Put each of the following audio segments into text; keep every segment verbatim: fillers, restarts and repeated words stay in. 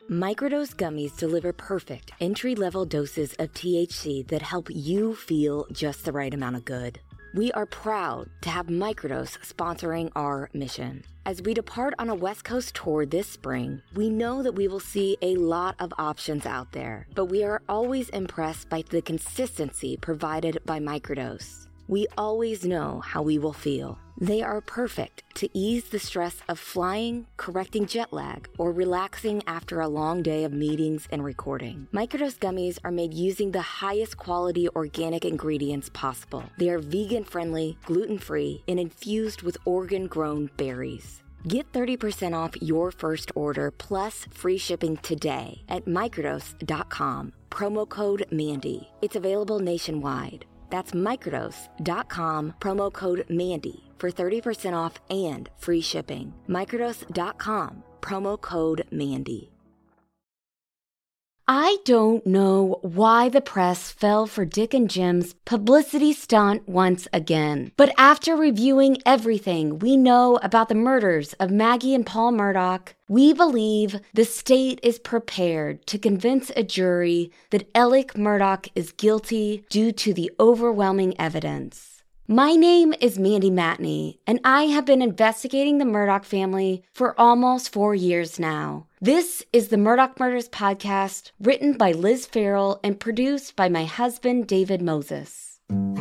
Microdose gummies deliver perfect entry-level doses of T H C that help you feel just the right amount of good. We are proud to have Microdose sponsoring our mission. As we depart on a West Coast tour this spring, we know that we will see a lot of options out there, but we are always impressed by the consistency provided by Microdose. We always know how we will feel. They are perfect to ease the stress of flying, correcting jet lag, or relaxing after a long day of meetings and recording. Microdose gummies are made using the highest quality organic ingredients possible. They are vegan-friendly, gluten-free, and infused with Oregon-grown berries. Get thirty percent off your first order plus free shipping today at microdose dot com. Promo code Mandy. It's available nationwide. That's microdose dot com, promo code Mandy for thirty percent off and free shipping. microdose dot com, promo code Mandy. I don't know why the press fell for Dick and Jim's publicity stunt once again. But after reviewing everything we know about the murders of Maggie and Paul Murdaugh, we believe the state is prepared to convince a jury that Alec Murdaugh is guilty due to the overwhelming evidence. My name is Mandy Matney, and I have been investigating the Murdaugh family for almost four years now. This is the Murdaugh Murders podcast, written by Liz Farrell and produced by my husband, David Moses.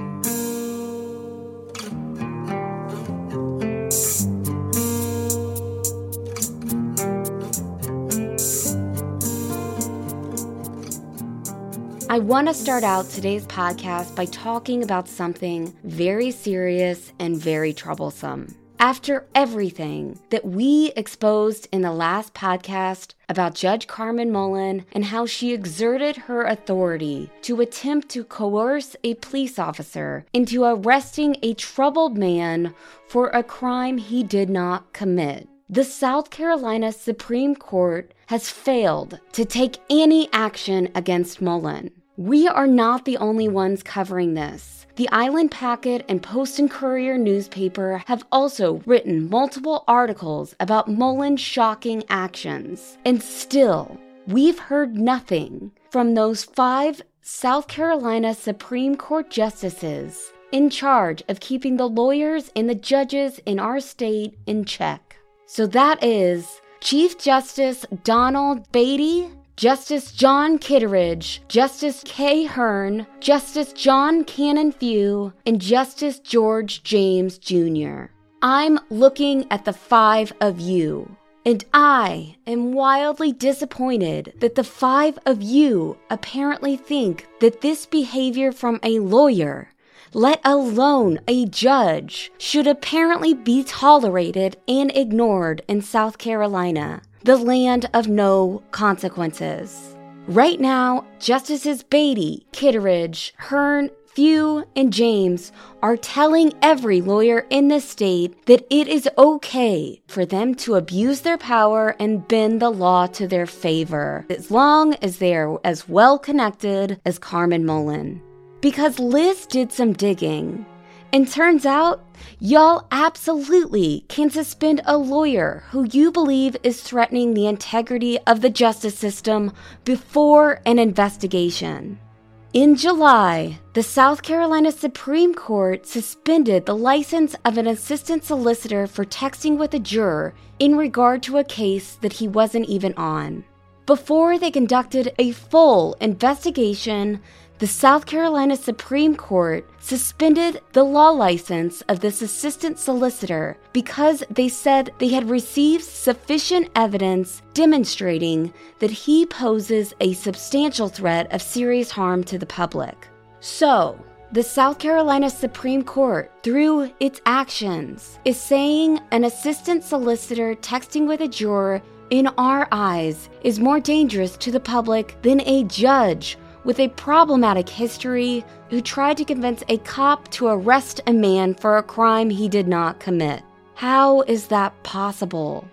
I want to start out today's podcast by talking about something very serious and very troublesome. After everything that we exposed in the last podcast about Judge Carmen Mullen and how she exerted her authority to attempt to coerce a police officer into arresting a troubled man for a crime he did not commit, the South Carolina Supreme Court has failed to take any action against Mullen. We are not the only ones covering this. The Island Packet and Post and Courier newspaper have also written multiple articles about Mullen's shocking actions. And still, we've heard nothing from those five South Carolina Supreme Court justices in charge of keeping the lawyers and the judges in our state in check. So that is Chief Justice Donald Beatty, Justice John Kitteridge, Justice Kay Hearn, Justice John Cannon Few, and Justice George James Junior I'm looking at the five of you, and I am wildly disappointed that the five of you apparently think that this behavior from a lawyer, let alone a judge, should apparently be tolerated and ignored in South Carolina, the land of no consequences. Right now, Justices Beatty, Kitteridge, Hearn, Few, and James are telling every lawyer in the state that it is okay for them to abuse their power and bend the law to their favor, as long as they are as well connected as Carmen Mullen. Because Liz did some digging, and turns out, y'all absolutely can suspend a lawyer who you believe is threatening the integrity of the justice system before an investigation. In July, the South Carolina Supreme Court suspended the license of an assistant solicitor for texting with a juror in regard to a case that he wasn't even on. Before they conducted a full investigation, the South Carolina Supreme Court suspended the law license of this assistant solicitor because they said they had received sufficient evidence demonstrating that he poses a substantial threat of serious harm to the public. So, the South Carolina Supreme Court, through its actions, is saying an assistant solicitor texting with a juror, in our eyes, is more dangerous to the public than a judge with a problematic history who tried to convince a cop to arrest a man for a crime he did not commit. How is that possible?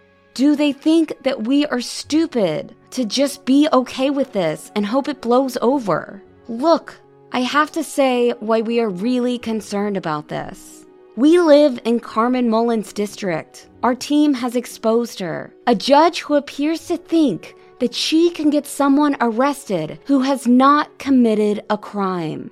Do they think that we are stupid to just be okay with this and hope it blows over? Look, I have to say why we are really concerned about this. We live in Carmen Mullen's district. Our team has exposed her. A judge who appears to think that she can get someone arrested who has not committed a crime.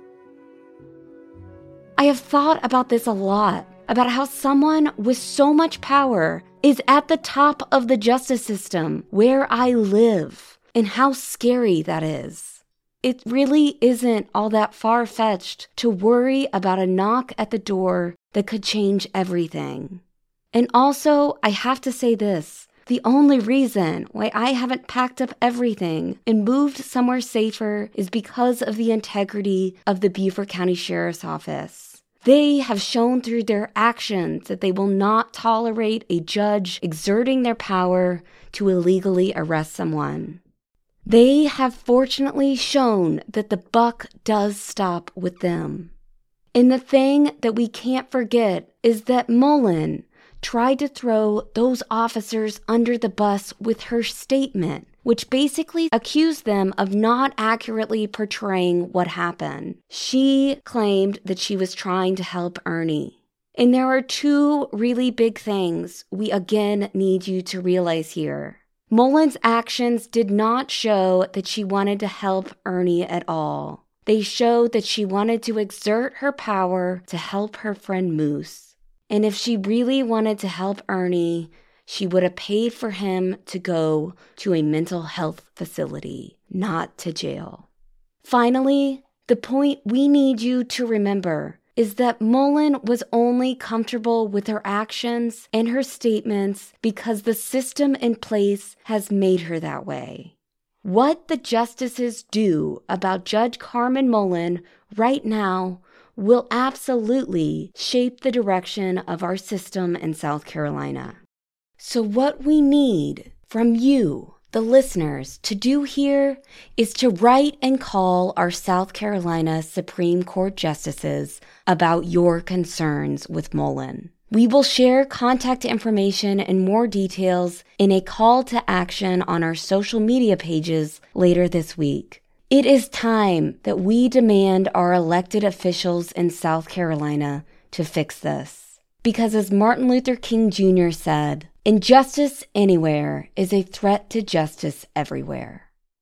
I have thought about this a lot, about how someone with so much power is at the top of the justice system where I live, and how scary that is. It really isn't all that far-fetched to worry about a knock at the door that could change everything. And also, I have to say this, the only reason why I haven't packed up everything and moved somewhere safer is because of the integrity of the Beaufort County Sheriff's Office. They have shown through their actions that they will not tolerate a judge exerting their power to illegally arrest someone. They have fortunately shown that the buck does stop with them. And the thing that we can't forget is that Mullen tried to throw those officers under the bus with her statement, which basically accused them of not accurately portraying what happened. She claimed that she was trying to help Ernie. And there are two really big things we again need you to realize here. Mullen's actions did not show that she wanted to help Ernie at all. They showed that she wanted to exert her power to help her friend Moose. And if she really wanted to help Ernie, she would have paid for him to go to a mental health facility, not to jail. Finally, the point we need you to remember is that Mullen was only comfortable with her actions and her statements because the system in place has made her that way. What the justices do about Judge Carmen Mullen right now will absolutely shape the direction of our system in South Carolina. So what we need from you, the listeners, to do here is to write and call our South Carolina Supreme Court justices about your concerns with Mullen. We will share contact information and more details in a call to action on our social media pages later this week. It is time that we demand our elected officials in South Carolina to fix this. Because as Martin Luther King Junior said, injustice anywhere is a threat to justice everywhere.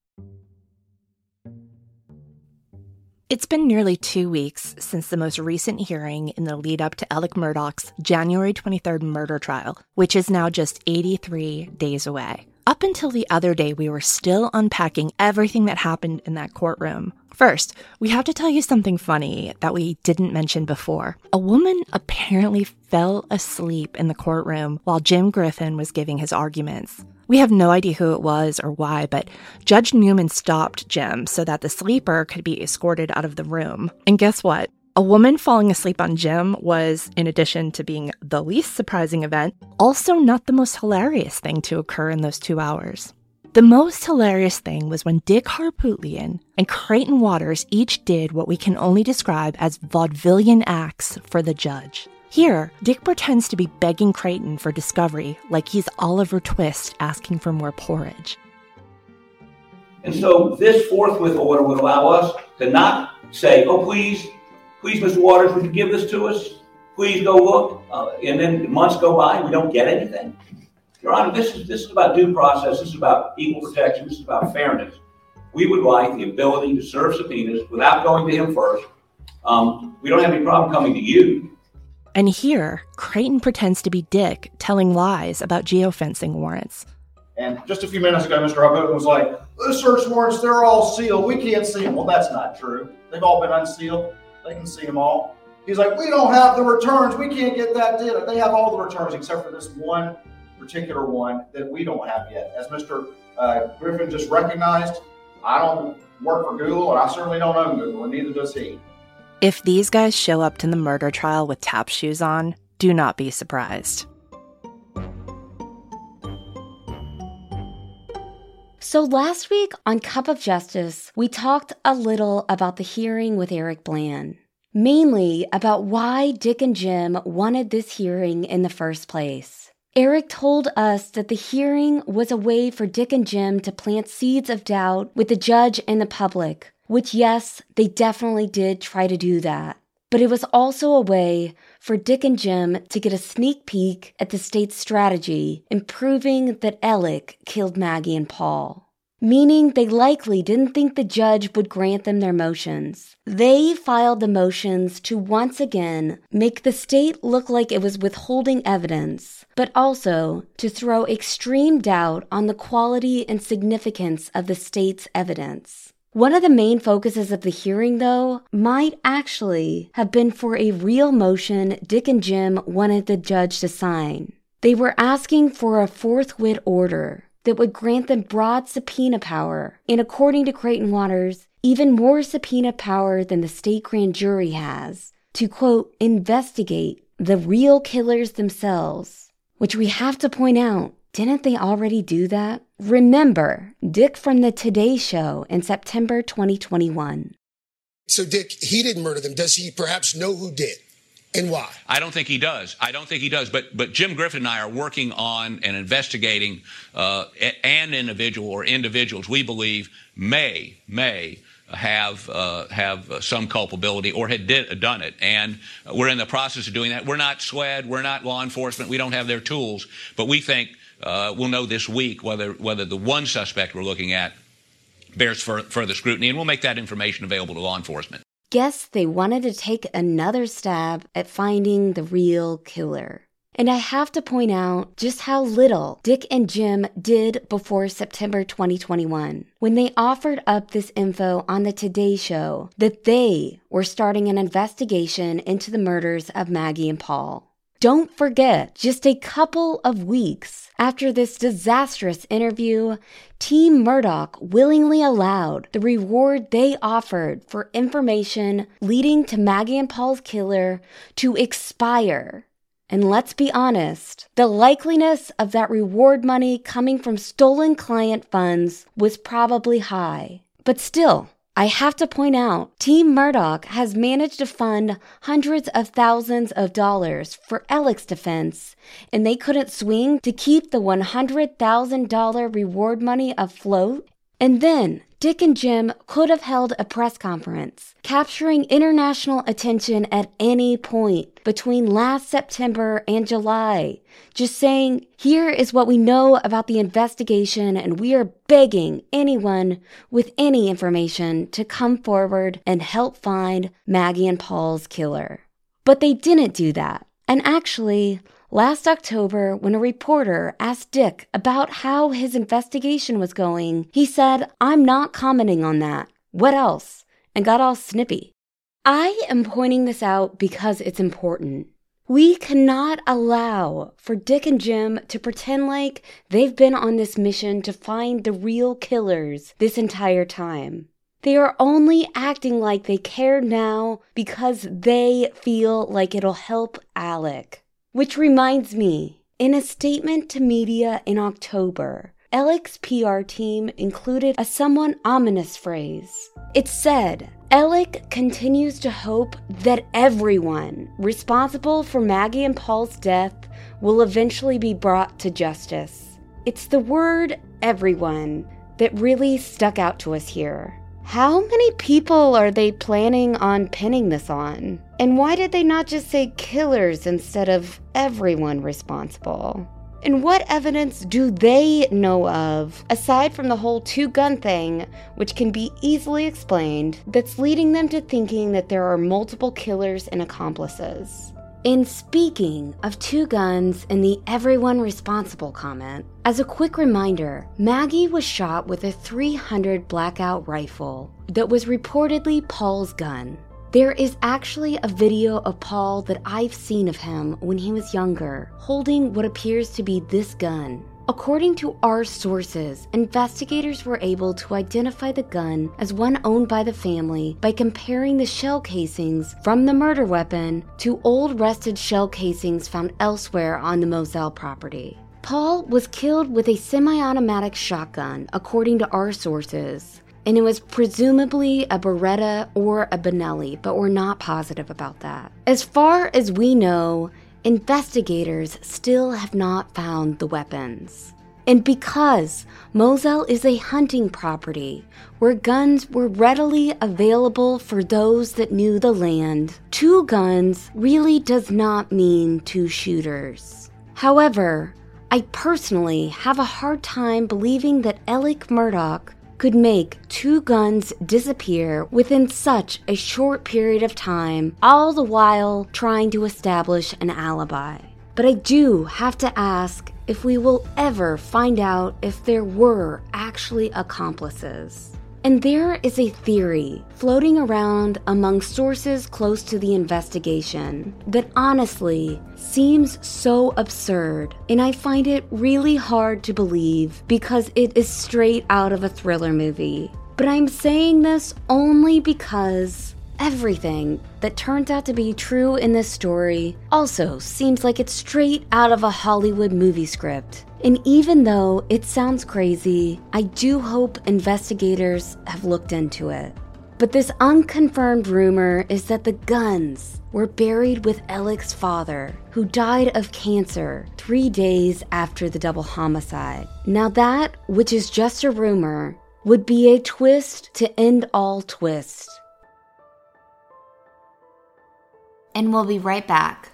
It's been nearly two weeks since the most recent hearing in the lead up to Alec Murdaugh's January twenty-third murder trial, which is now just eighty-three days away. Up until the other day, we were still unpacking everything that happened in that courtroom. First, we have to tell you something funny that we didn't mention before. A woman apparently fell asleep in the courtroom while Jim Griffin was giving his arguments. We have no idea who it was or why, but Judge Newman stopped Jim so that the sleeper could be escorted out of the room. And guess what? A woman falling asleep on Jim was, in addition to being the least surprising event, also not the most hilarious thing to occur in those two hours. The most hilarious thing was when Dick Harpootlian and Creighton Waters each did what we can only describe as vaudevillian acts for the judge. Here, Dick pretends to be begging Creighton for discovery like he's Oliver Twist asking for more porridge. And so this forthwith order would allow us to not say, oh, please, please, Mister Waters, would you give this to us? Please go look. Uh, and then months go by and we don't get anything. Your Honor, this is, this is about due process. This is about equal protection. This is about fairness. We would like the ability to serve subpoenas without going to him first. Um, we don't have any problem coming to you. And here, Creighton pretends to be Dick, telling lies about geofencing warrants. And just a few minutes ago, Mister Harpootlian was like, those search warrants, they're all sealed. We can't see them. Well, that's not true. They've all been unsealed. They can see them all. He's like, we don't have the returns. We can't get that data. They have all the returns except for this one particular one that we don't have yet. As Mister Uh, Griffin just recognized, I don't work for Google, and I certainly don't own Google, and neither does he. If these guys show up to the murder trial with tap shoes on, do not be surprised. So last week on Cup of Justice, we talked a little about the hearing with Eric Bland, mainly about why Dick and Jim wanted this hearing in the first place. Eric told us that the hearing was a way for Dick and Jim to plant seeds of doubt with the judge and the public, which, yes, they definitely did try to do that. but it was also a way for Dick and Jim to get a sneak peek at the state's strategy in proving that Alec killed Maggie and Paul. Meaning they likely didn't think the judge would grant them their motions. They filed the motions to once again make the state look like it was withholding evidence, but also to throw extreme doubt on the quality and significance of the state's evidence. One of the main focuses of the hearing, though, might actually have been for a real motion Dick and Jim wanted the judge to sign. They were asking for a forthwith order that would grant them broad subpoena power, and according to Creighton Waters, even more subpoena power than the state grand jury has, to, quote, investigate the real killers themselves. Which we have to point out, didn't they already do that? Remember, Dick from the Today Show in September twenty twenty-one. So, Dick, he didn't murder them. Does he perhaps know who did? And why? I don't think he does. I don't think he does. But but Jim Griffin and I are working on and investigating uh, an individual or individuals we believe may may have uh, have some culpability or had did, done it. And we're in the process of doing that. We're not SWED. We're not law enforcement. We don't have their tools. But we think uh, we'll know this week whether whether the one suspect we're looking at bears fur- further scrutiny, and we'll make that information available to law enforcement. Guess they wanted to take another stab at finding the real killer. And I have to point out just how little Dick and Jim did before September twenty twenty-one, when they offered up this info on the Today Show that they were starting an investigation into the murders of Maggie and Paul. Don't forget, just a couple of weeks after this disastrous interview, Team Murdaugh willingly allowed the reward they offered for information leading to Maggie and Paul's killer to expire. And let's be honest, the likeliness of that reward money coming from stolen client funds was probably high. But still, I have to point out, Team Murdaugh has managed to fund hundreds of thousands of dollars for Alec's defense, and they couldn't swing to keep the one hundred thousand dollars reward money afloat. And then, Dick and Jim could have held a press conference, capturing international attention at any point between last September and July, just saying, here is what we know about the investigation, and we are begging anyone with any information to come forward and help find Maggie and Paul's killer. But they didn't do that. And actually, last October, when a reporter asked Dick about how his investigation was going, he said, "I'm not commenting on that. What else?" and got all snippy. I am pointing this out because it's important. We cannot allow for Dick and Jim to pretend like they've been on this mission to find the real killers this entire time. They are only acting like they care now because they feel like it'll help Alec. Which reminds me, in a statement to media in October, Alec's P R team included a somewhat ominous phrase. It said, Alec continues to hope that everyone responsible for Maggie and Paul's death will eventually be brought to justice. It's the word everyone that really stuck out to us here. How many people are they planning on pinning this on? And why did they not just say killers instead of everyone responsible? And what evidence do they know of, aside from the whole two-gun thing, which can be easily explained, that's leading them to thinking that there are multiple killers and accomplices? And speaking of two guns and the everyone responsible comment, as a quick reminder, Maggie was shot with a three hundred Blackout rifle that was reportedly Paul's gun. There is actually a video of Paul that I've seen of him when he was younger, holding what appears to be this gun. According to our sources, investigators were able to identify the gun as one owned by the family by comparing the shell casings from the murder weapon to old rusted shell casings found elsewhere on the Moselle property. Paul was killed with a semi-automatic shotgun, according to our sources, and it was presumably a Beretta or a Benelli, but we're not positive about that. As far as we know, investigators still have not found the weapons. And because Moselle is a hunting property where guns were readily available for those that knew the land, two guns really does not mean two shooters. However, I personally have a hard time believing that Alec Murdaugh could make two guns disappear within such a short period of time, all the while trying to establish an alibi. But I do have to ask if we will ever find out if there were actually accomplices. And there is a theory floating around among sources close to the investigation that honestly seems so absurd, and I find it really hard to believe because it is straight out of a thriller movie. But I'm saying this only because everything that turns out to be true in this story also seems like it's straight out of a Hollywood movie script. And even though it sounds crazy, I do hope investigators have looked into it. But this unconfirmed rumor is that the guns were buried with Alec's father, who died of cancer three days after the double homicide. Now that, which is just a rumor, would be a twist to end all twists. And we'll be right back.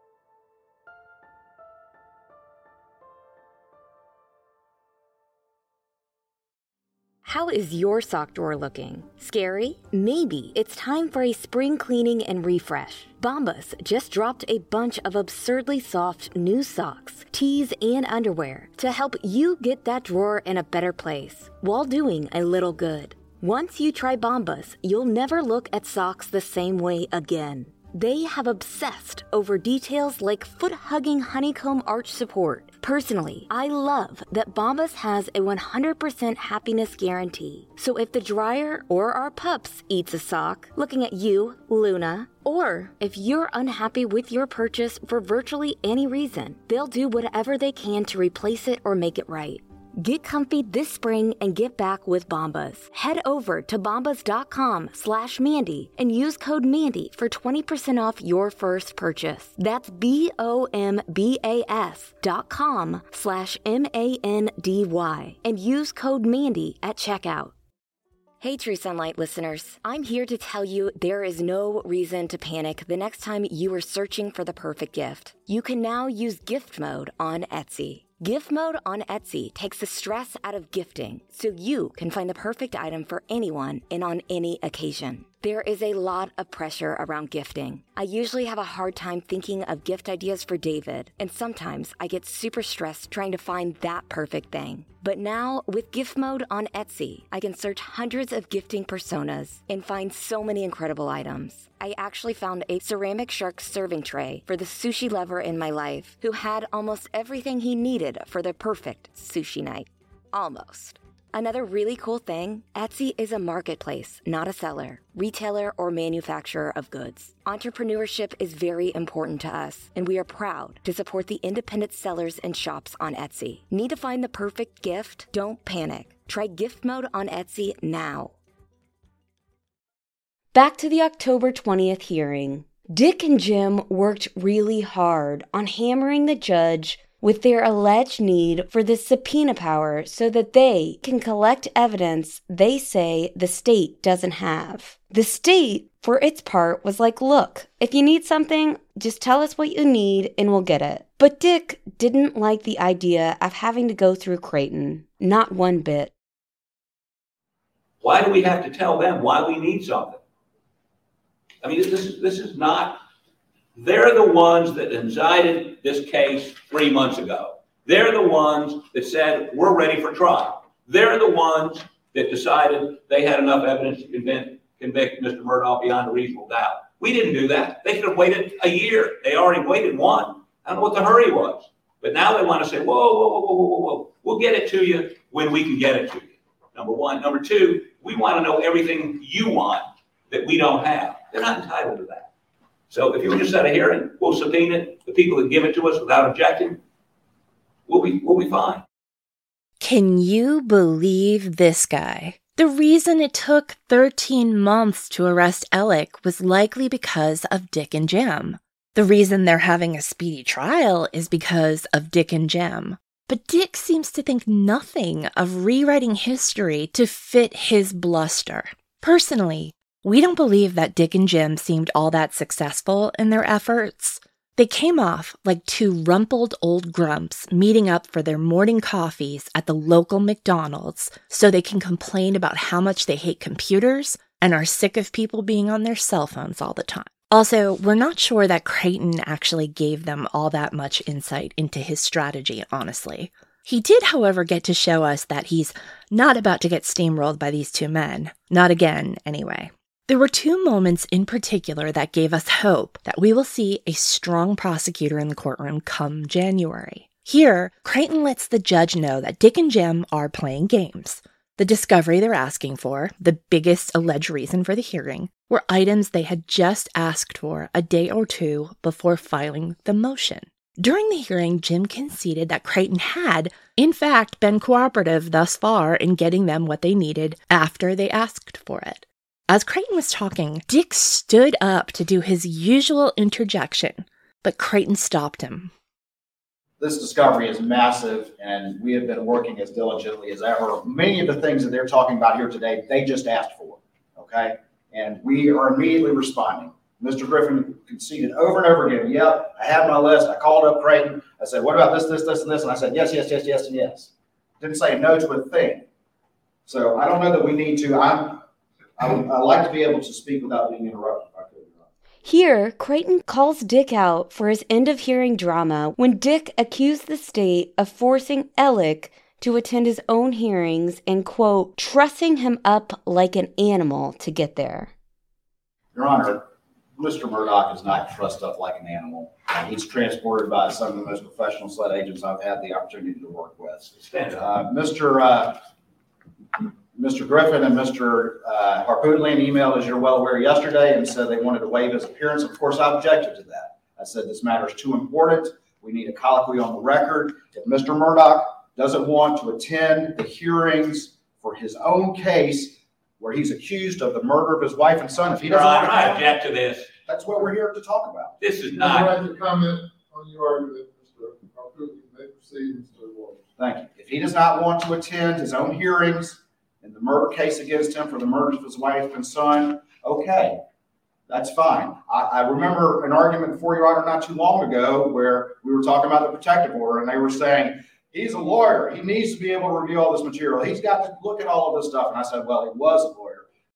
How is your sock drawer looking? Scary? Maybe it's time for a spring cleaning and refresh. Bombas just dropped a bunch of absurdly soft new socks, tees, and underwear to help you get that drawer in a better place while doing a little good. Once you try Bombas, you'll never look at socks the same way again. They have obsessed over details like foot-hugging honeycomb arch support. Personally, I love that Bombas has a one hundred percent happiness guarantee. So if the dryer or our pups eats a sock, looking at you, Luna, or if you're unhappy with your purchase for virtually any reason, they'll do whatever they can to replace it or make it right. Get comfy this spring and get back with Bombas. Head over to bombas.com slash Mandy and use code Mandy for twenty percent off your first purchase. That's B-O-M-B-A-S dot com slash M-A-N-D-Y and use code Mandy at checkout. Hey, True Sunlight listeners. I'm here to tell you there is no reason to panic the next time you are searching for the perfect gift. You can now use gift mode on Etsy. Gift mode on Etsy takes the stress out of gifting so you can find the perfect item for anyone and on any occasion. There is a lot of pressure around gifting. I usually have a hard time thinking of gift ideas for David, and sometimes I get super stressed trying to find that perfect thing. But now, with gift mode on Etsy, I can search hundreds of gifting personas and find so many incredible items. I actually found a ceramic shark serving tray for the sushi lover in my life who had almost everything he needed for the perfect sushi night. Almost. Another really cool thing, Etsy is a marketplace, not a seller, retailer, or manufacturer of goods. Entrepreneurship is very important to us, and we are proud to support the independent sellers and shops on Etsy. Need to find the perfect gift? Don't panic. Try gift mode on Etsy now. Back to the October twentieth hearing. Dick and Jim worked really hard on hammering the judge with their alleged need for this subpoena power so that they can collect evidence they say the state doesn't have. The state, for its part, was like, look, if you need something, just tell us what you need and we'll get it. But Dick didn't like the idea of having to go through Creighton. Not one bit. Why do we have to tell them why we need something? I mean, this is, this is not... They're the ones that indicted this case three months ago. They're the ones that said, we're ready for trial. They're the ones that decided they had enough evidence to convict, convict Mister Murdaugh beyond a reasonable doubt. We didn't do that. They could have waited a year. They already waited one. I don't know what the hurry was. But now they want to say, whoa, whoa, whoa, whoa, whoa, whoa. We'll get it to you when we can get it to you. Number one. Number two, we want to know everything you want that we don't have. They're not entitled to that. So if you just set a hearing, we'll subpoena the people that give it to us without objecting. We'll be, we'll be fine. Can you believe this guy? The reason it took thirteen months to arrest Alec was likely because of Dick and Jim. The reason they're having a speedy trial is because of Dick and Jim. But Dick seems to think nothing of rewriting history to fit his bluster. Personally, we don't believe that Dick and Jim seemed all that successful in their efforts. They came off like two rumpled old grumps meeting up for their morning coffees at the local McDonald's so they can complain about how much they hate computers and are sick of people being on their cell phones all the time. Also, we're not sure that Creighton actually gave them all that much insight into his strategy, honestly. He did, however, get to show us that he's not about to get steamrolled by these two men. Not again, anyway. There were two moments in particular that gave us hope that we will see a strong prosecutor in the courtroom come January. Here, Creighton lets the judge know that Dick and Jim are playing games. The discovery they're asking for, the biggest alleged reason for the hearing, were items they had just asked for a day or two before filing the motion. During the hearing, Jim conceded that Creighton had, in fact, been cooperative thus far in getting them what they needed after they asked for it. As Creighton was talking, Dick stood up to do his usual interjection, but Creighton stopped him. This discovery is massive, and we have been working as diligently as ever. Many of the things that they're talking about here today, they just asked for, okay? And we are immediately responding. Mister Griffin conceded over and over again, yep, I have my list. I called up Creighton. I said, what about this, this, this, and this? And I said, yes, yes, yes, yes, and yes. Didn't say no to a thing. So I don't know that we need to. I'm, I, I like to be able to speak without being interrupted. Here, Creighton calls Dick out for his end-of-hearing drama when Dick accused the state of forcing Alec to attend his own hearings and, quote, trussing him up like an animal to get there. Your Honor, Mister Murdaugh is not trussed up like an animal. He's transported by some of the most professional SLED agents I've had the opportunity to work with. Uh, Mister Uh, Mister Griffin and Mister Uh, Harpootlian emailed, as you're well aware, yesterday and said they wanted to waive his appearance. Of course, I objected to that. I said this matter is too important. We need a colloquy on the record. If Mister Murdaugh doesn't want to attend the hearings for his own case where he's accused of the murder of his wife and son, if he doesn't want to I object to this. That's what we're here to talk about. This is not. not. I'd like to comment on your argument, Mister Harpootlian. May proceed, Mister Walters. Thank you. If he does not want to attend his own hearings in the murder case against him for the murders of his wife and son, okay, that's fine. I, I remember an argument before Your Honor not too long ago where we were talking about the protective order, and they were saying, he's a lawyer. He needs to be able to review all this material. He's got to look at all of this stuff. And I said, well, he was a lawyer.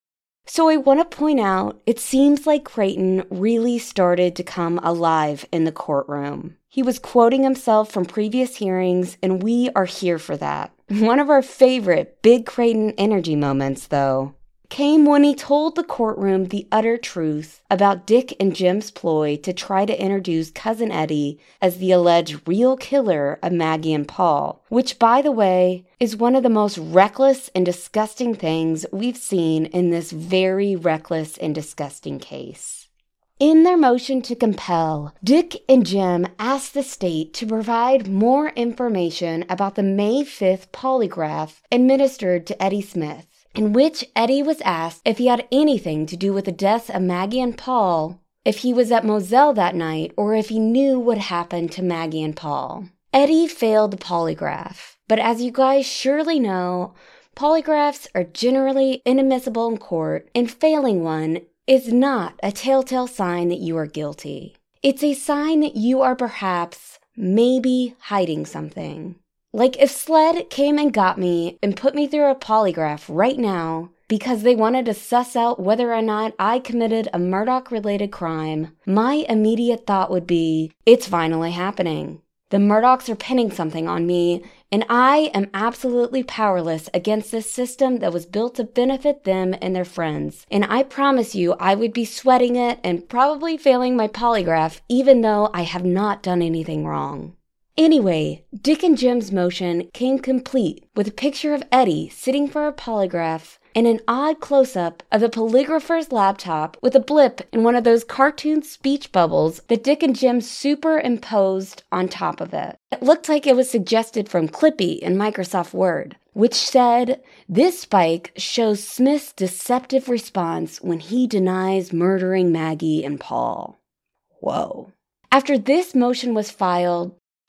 So I want to point out, it seems like Creighton really started to come alive in the courtroom. He was quoting himself from previous hearings, and we are here for that. One of our favorite big Creighton energy moments, though, came when he told the courtroom the utter truth about Dick and Jim's ploy to try to introduce Cousin Eddie as the alleged real killer of Maggie and Paul, which, by the way, is one of the most reckless and disgusting things we've seen in this very reckless and disgusting case. In their motion to compel, Dick and Jim asked the state to provide more information about the May fifth polygraph administered to Eddie Smith, in which Eddie was asked if he had anything to do with the deaths of Maggie and Paul, if he was at Moselle that night, or if he knew what happened to Maggie and Paul. Eddie failed the polygraph, but as you guys surely know, polygraphs are generally inadmissible in court, and failing one is not a telltale sign that you are guilty. It's a sign that you are perhaps, maybe, hiding something. Like if SLED came and got me and put me through a polygraph right now because they wanted to suss out whether or not I committed a Murdaugh-related crime, my immediate thought would be, it's finally happening. The Murdaughs are pinning something on me, and I am absolutely powerless against this system that was built to benefit them and their friends. And I promise you I would be sweating it and probably failing my polygraph even though I have not done anything wrong. Anyway, Dick and Jim's motion came complete with a picture of Eddie sitting for a polygraph and an odd close-up of a polygrapher's laptop with a blip in one of those cartoon speech bubbles that Dick and Jim superimposed on top of it. It looked like it was suggested from Clippy in Microsoft Word, which said, "This spike shows Smith's deceptive response when he denies murdering Maggie and Paul." Whoa. After this motion was filed,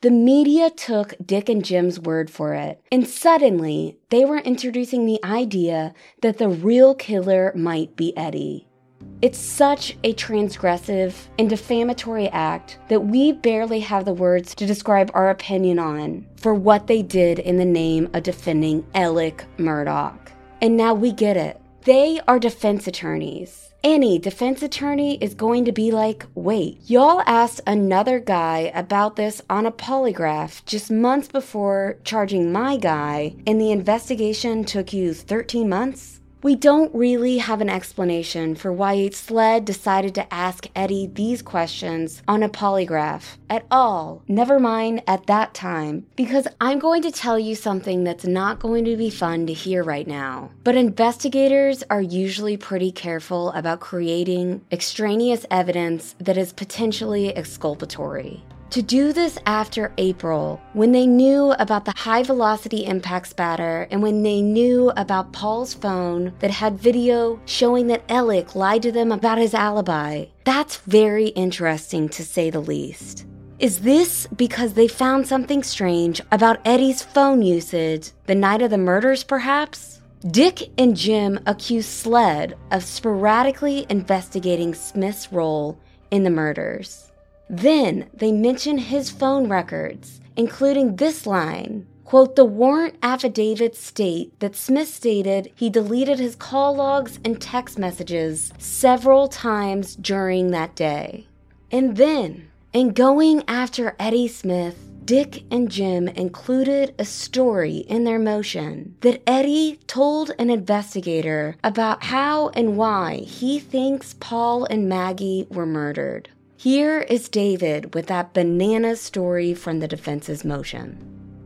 The media took Dick and Jim's word for it, and suddenly they were introducing the idea that the real killer might be Eddie. It's such a transgressive and defamatory act that we barely have the words to describe our opinion on for what they did in the name of defending Alec Murdaugh. And now we get it. They are defense attorneys. Any defense attorney is going to be like, wait, y'all asked another guy about this on a polygraph just months before charging my guy, and the investigation took you thirteen months? We don't really have an explanation for why SLED decided to ask Eddie these questions on a polygraph at all, never mind at that time, because I'm going to tell you something that's not going to be fun to hear right now. But investigators are usually pretty careful about creating extraneous evidence that is potentially exculpatory. To do this after April, when they knew about the high-velocity impact spatter and when they knew about Paul's phone that had video showing that Alec lied to them about his alibi, that's very interesting to say the least. Is this because they found something strange about Eddie's phone usage the night of the murders, perhaps? Dick and Jim accuse SLED of sporadically investigating Smith's role in the murders. Then they mention his phone records, including this line, quote, "The warrant affidavits state that Smith stated he deleted his call logs and text messages several times during that day." And then, in going after Eddie Smith, Dick and Jim included a story in their motion that Eddie told an investigator about how and why he thinks Paul and Maggie were murdered. Here is David with that banana story from the defense's motion.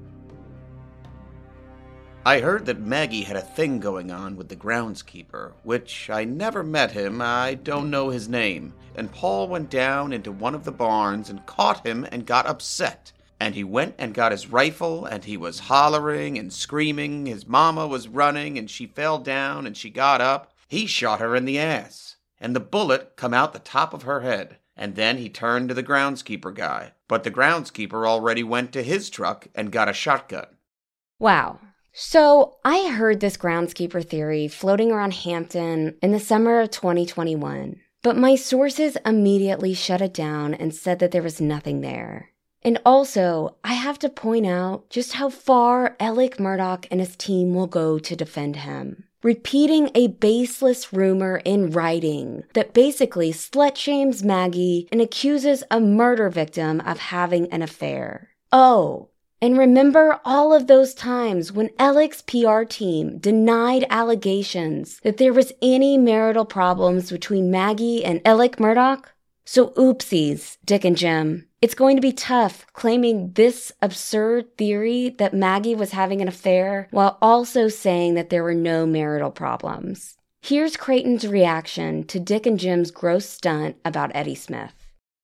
I heard that Maggie had a thing going on with the groundskeeper, which I never met him, I don't know his name, and Paul went down into one of the barns and caught him and got upset. And he went and got his rifle, and he was hollering and screaming, his mama was running, and she fell down, and she got up. He shot her in the ass, and the bullet come out the top of her head. And then he turned to the groundskeeper guy. But the groundskeeper already went to his truck and got a shotgun. Wow. So I heard this groundskeeper theory floating around Hampton in the summer of twenty twenty-one. But my sources immediately shut it down and said that there was nothing there. And also, I have to point out just how far Alec Murdaugh and his team will go to defend him, repeating a baseless rumor in writing that basically slut-shames Maggie and accuses a murder victim of having an affair. Oh, and remember all of those times when Alec's P R team denied allegations that there was any marital problems between Maggie and Alec Murdaugh? So oopsies, Dick and Jim. It's going to be tough claiming this absurd theory that Maggie was having an affair while also saying that there were no marital problems. Here's Creighton's reaction to Dick and Jim's gross stunt about Eddie Smith.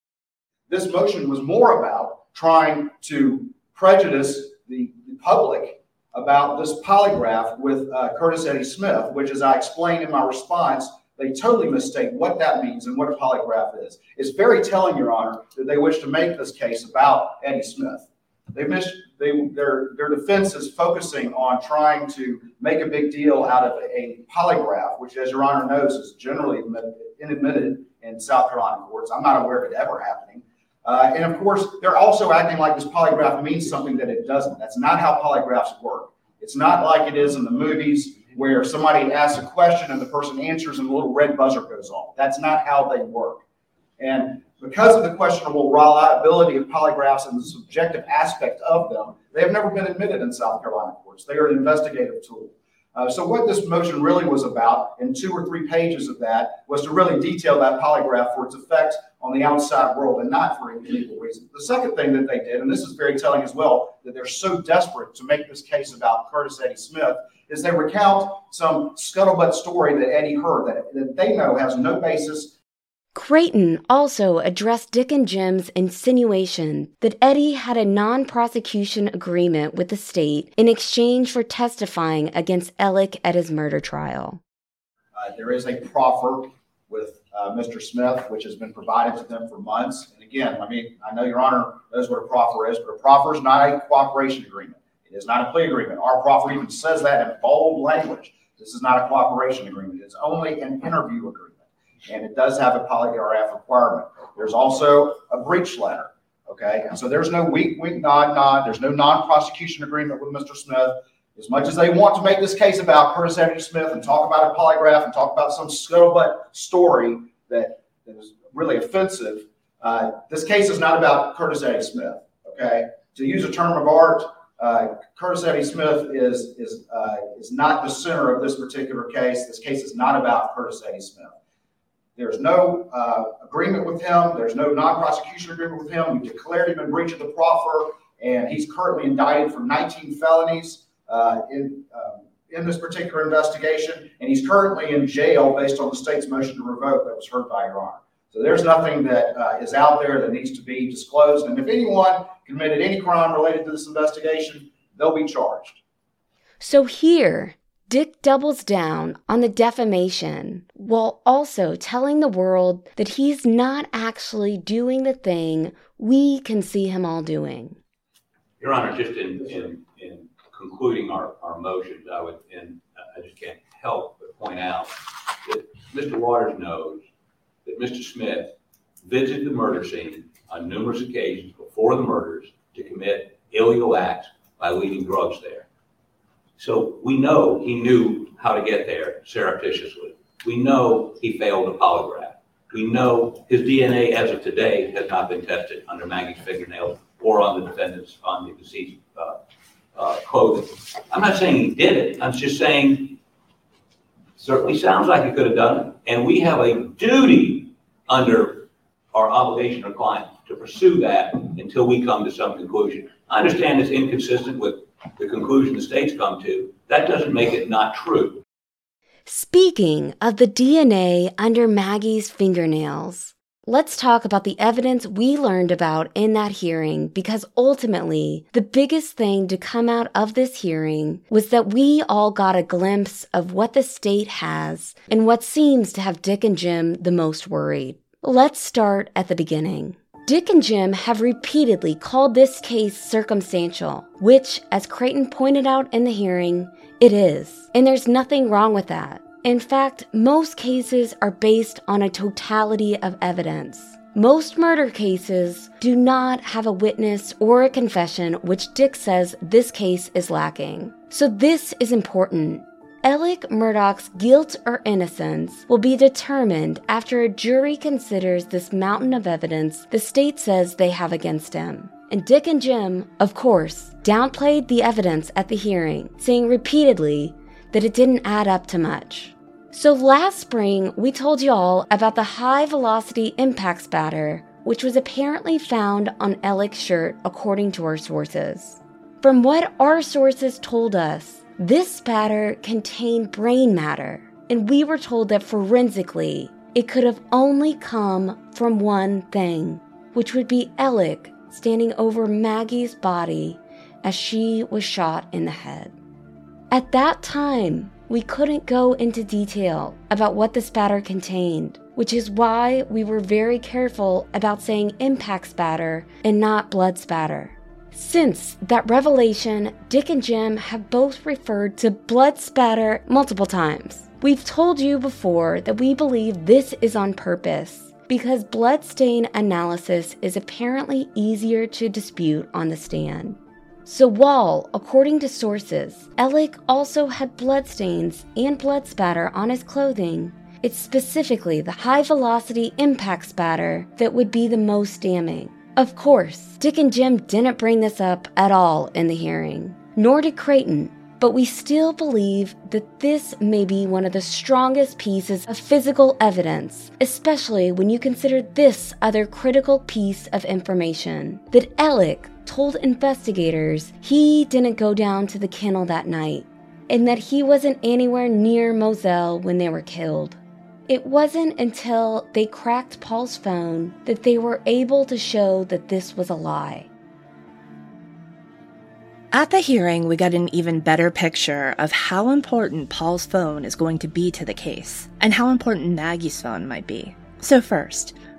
This motion was more about trying to prejudice the, the public about this polygraph with uh, Curtis Eddie Smith, which, as I explained in my response, they totally mistake what that means and what a polygraph is. It's very telling, Your Honor, that they wish to make this case about Eddie Smith. They miss, they, their, their defense is focusing on trying to make a big deal out of a, a polygraph, which, as Your Honor knows, is generally admitted, admitted in South Carolina courts. I'm not aware of it ever happening. Uh, and, of course, they're also acting like this polygraph means something that it doesn't. That's not how polygraphs work. It's not like it is in the movies where somebody asks a question and the person answers and a little red buzzer goes off. That's not how they work. And because of the questionable reliability of polygraphs and the subjective aspect of them, they have never been admitted in South Carolina courts. They are an investigative tool. Uh, so what this motion really was about, in two or three pages of that, was to really detail that polygraph for its effect on the outside world and not for any legal reason. The second thing that they did, and this is very telling as well, that they're so desperate to make this case about Curtis Eddie Smith, is they recount some scuttlebutt story that Eddie heard that, that they know has no basis. Creighton also addressed Dick and Jim's insinuation that Eddie had a non-prosecution agreement with the state in exchange for testifying against Alec at his murder trial. Uh, there is a proffer with uh, Mister Smith, which has been provided to them for months. And again, I mean, I know Your Honor knows what a proffer is, but a proffer is not a cooperation agreement. It is not a plea agreement. Our proffer even says that in bold language. This is not a cooperation agreement. It's only an interview agreement. And it does have a polygraph requirement. There's also a breach letter, okay? And so there's no wink, wink, nod, nod. There's no non-prosecution agreement with Mister Smith. As much as they want to make this case about Curtis Eddie Smith and talk about a polygraph and talk about some scuttlebutt story that, that is really offensive, uh, this case is not about Curtis Eddie Smith, okay? To use a term of art, uh, Curtis Eddie Smith is, is, uh, is not the center of this particular case. This case is not about Curtis Eddie Smith. There's no uh, agreement with him. There's no non-prosecution agreement with him. We declared him in breach of the proffer, and he's currently indicted for nineteen felonies uh, in uh, in this particular investigation, and he's currently in jail based on the state's motion to revoke that was heard by Your Honor. So there's nothing that uh, is out there that needs to be disclosed, and if anyone committed any crime related to this investigation, they'll be charged. So here, Dick doubles down on the defamation while also telling the world that he's not actually doing the thing we can see him all doing. Your Honor, just in, in, in concluding our, our motions, I would, and I just can't help but point out that Mister Waters knows that Mister Smith visited the murder scene on numerous occasions before the murders to commit illegal acts by leaving drugs there. So we know he knew how to get there surreptitiously. We know he failed a polygraph. We know his D N A as of today has not been tested under Maggie's fingernails or on the defendant's, on the deceased uh, uh, clothing. I'm not saying he did it. I'm just saying certainly sounds like he could have done it. And we have a duty under our obligation or client to pursue that until we come to some conclusion. I understand it's inconsistent with the conclusion the state's come to. That doesn't make it not true. Speaking of the D N A under Maggie's fingernails, let's talk about the evidence we learned about in that hearing, because ultimately, the biggest thing to come out of this hearing was that we all got a glimpse of what the state has and what seems to have Dick and Jim the most worried. Let's start at the beginning. Dick and Jim have repeatedly called this case circumstantial, which, as Creighton pointed out in the hearing, it is. And there's nothing wrong with that. In fact, most cases are based on a totality of evidence. Most murder cases do not have a witness or a confession, which Dick says this case is lacking. So this is important. Alec Murdaugh's guilt or innocence will be determined after a jury considers this mountain of evidence the state says they have against him. And Dick and Jim, of course, downplayed the evidence at the hearing, saying repeatedly that it didn't add up to much. So last spring, we told you all about the high-velocity impact spatter, which was apparently found on Alec's shirt according to our sources. From what our sources told us, this spatter contained brain matter, and we were told that forensically, it could have only come from one thing, which would be Alec standing over Maggie's body as she was shot in the head. At that time, we couldn't go into detail about what the spatter contained, which is why we were very careful about saying impact spatter and not blood spatter. Since that revelation, Dick and Jim have both referred to blood spatter multiple times. We've told you before that we believe this is on purpose because blood stain analysis is apparently easier to dispute on the stand. So while, according to sources, Alec also had bloodstains and blood spatter on his clothing, it's specifically the high-velocity impact spatter that would be the most damning. Of course, Dick and Jim didn't bring this up at all in the hearing, nor did Creighton, but we still believe that this may be one of the strongest pieces of physical evidence, especially when you consider this other critical piece of information, that Alec told investigators he didn't go down to the kennel that night, and that he wasn't anywhere near Moselle when they were killed. It wasn't until they cracked Paul's phone that they were able to show that this was a lie. At the hearing, we got an even better picture of how important Paul's phone is going to be to the case, and how important Maggie's phone might be. So first,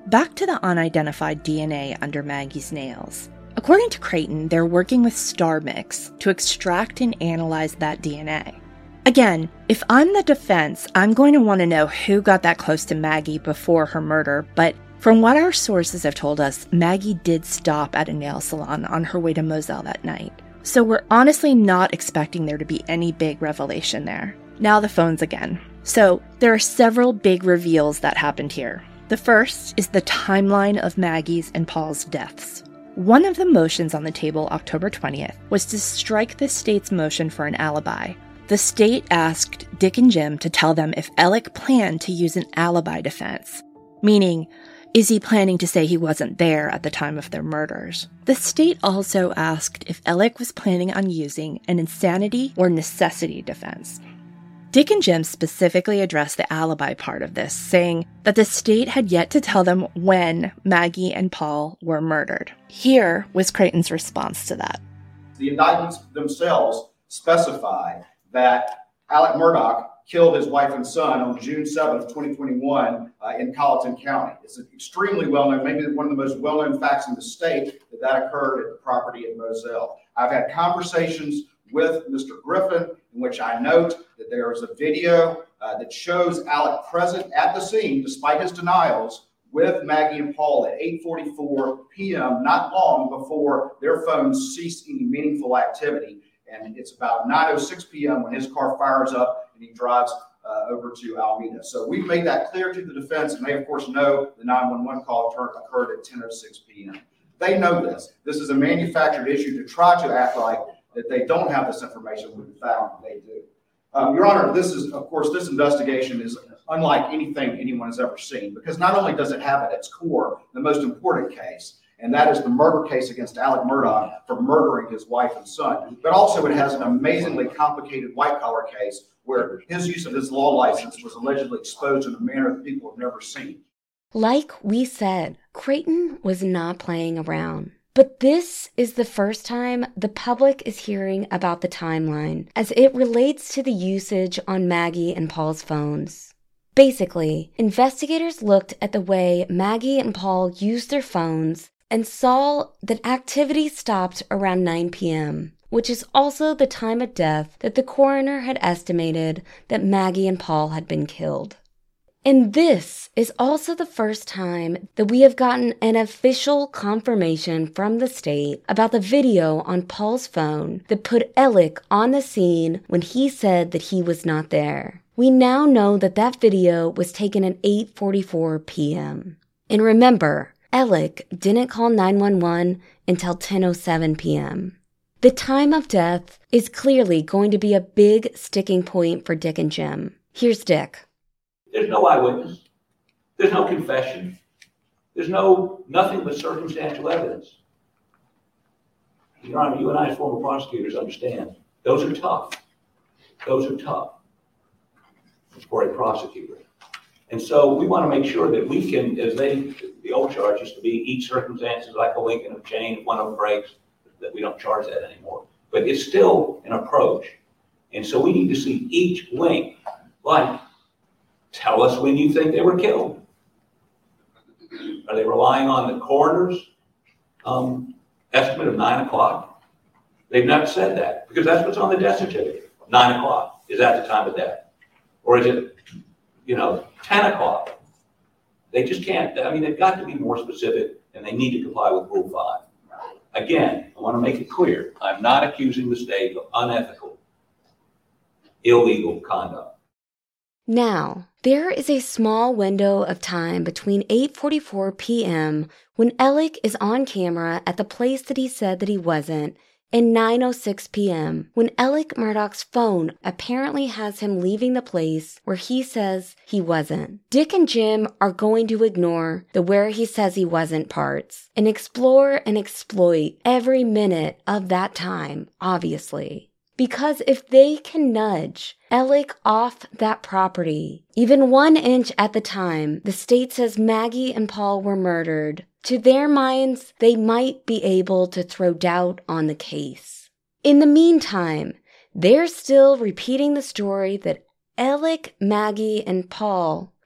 Back to the unidentified D N A under Maggie's nails. According to Creighton, they're working with StarMix to extract and analyze that D N A. Again, if I'm the defense, I'm going to want to know who got that close to Maggie before her murder, but from what our sources have told us, Maggie did stop at a nail salon on her way to Moselle that night. So we're honestly not expecting there to be any big revelation there. Now the phones again. So there are several big reveals that happened here. The first is the timeline of Maggie's and Paul's deaths. One of the motions on the table October twentieth was to strike the state's motion for an alibi. The state asked Dick and Jim to tell them if Alec planned to use an alibi defense, meaning, is he planning to say he wasn't there at the time of their murders? The state also asked if Alec was planning on using an insanity or necessity defense. Dick and Jim specifically addressed the alibi part of this, saying that the state had yet to tell them when Maggie and Paul were murdered. Here was Creighton's response to that. The indictments themselves specify that Alec Murdaugh killed his wife and son on June seventh, twenty twenty-one uh, in Colleton County. It's extremely well-known, maybe one of the most well-known facts in the state that that occurred at the property in Moselle. I've had conversations with Mister Griffin in which I note that there is a video uh, that shows Alec present at the scene, despite his denials, with Maggie and Paul at eight forty-four p.m., not long before their phones ceased any meaningful activity. And it's about nine oh six p.m. when his car fires up and he drives uh, over to Alameda. So we've made that clear to the defense, and they, of course, know the nine one one call occurred at ten oh six p.m. They know this. This is a manufactured issue to try to act like that they don't have this information when we found they do. Um, Your Honor, this is, of course, this investigation is unlike anything anyone has ever seen, because not only does it have at its core the most important case, and that is the murder case against Alec Murdaugh for murdering his wife and son, but also it has an amazingly complicated white-collar case where his use of his law license was allegedly exposed in a manner that people have never seen. Like we said, Creighton was not playing around. But this is the first time the public is hearing about the timeline as it relates to the usage on Maggie and Paul's phones. Basically, investigators looked at the way Maggie and Paul used their phones and saw that activity stopped around nine p.m., which is also the time of death that the coroner had estimated that Maggie and Paul had been killed. And this is also the first time that we have gotten an official confirmation from the state about the video on Paul's phone that put Alec on the scene when he said that he was not there. We now know that that video was taken at eight forty-four p.m. And remember, Alec didn't call nine one one until ten oh seven p.m. The time of death is clearly going to be a big sticking point for Dick and Jim. Here's Dick. There's no eyewitness. There's no confession. There's no nothing but circumstantial evidence. Your Honor, you and I as former prosecutors understand those are tough. Those are tough for a prosecutor. And so we want to make sure that we can, as they, the old charge used to be, each circumstance is like a link in a chain. If one of them breaks, that we don't charge that anymore. But it's still an approach. And so we need to see each link, like, tell us when you think they were killed. Are they relying on the coroner's um, estimate of nine o'clock? They've never said that, because that's what's on the death certificate. Nine o'clock is at the time of death. Or is it, you know, ten o'clock? They just can't. I mean, they've got to be more specific, and they need to comply with Rule five. Again, I want to make it clear, I'm not accusing the state of unethical, illegal conduct. Now, there is a small window of time between eight forty-four p.m. when Alec is on camera at the place that he said that he wasn't, and nine oh six p.m. when Alec Murdaugh's phone apparently has him leaving the place where he says he wasn't. Dick and Jim are going to ignore the where he says he wasn't parts and explore and exploit every minute of that time, obviously. Because if they can nudge Alec off that property, even one inch at the time the state says Maggie and Paul were murdered, to their minds, they might be able to throw doubt on the case. In the meantime, they're still repeating the story that Alec, Maggie, and Paul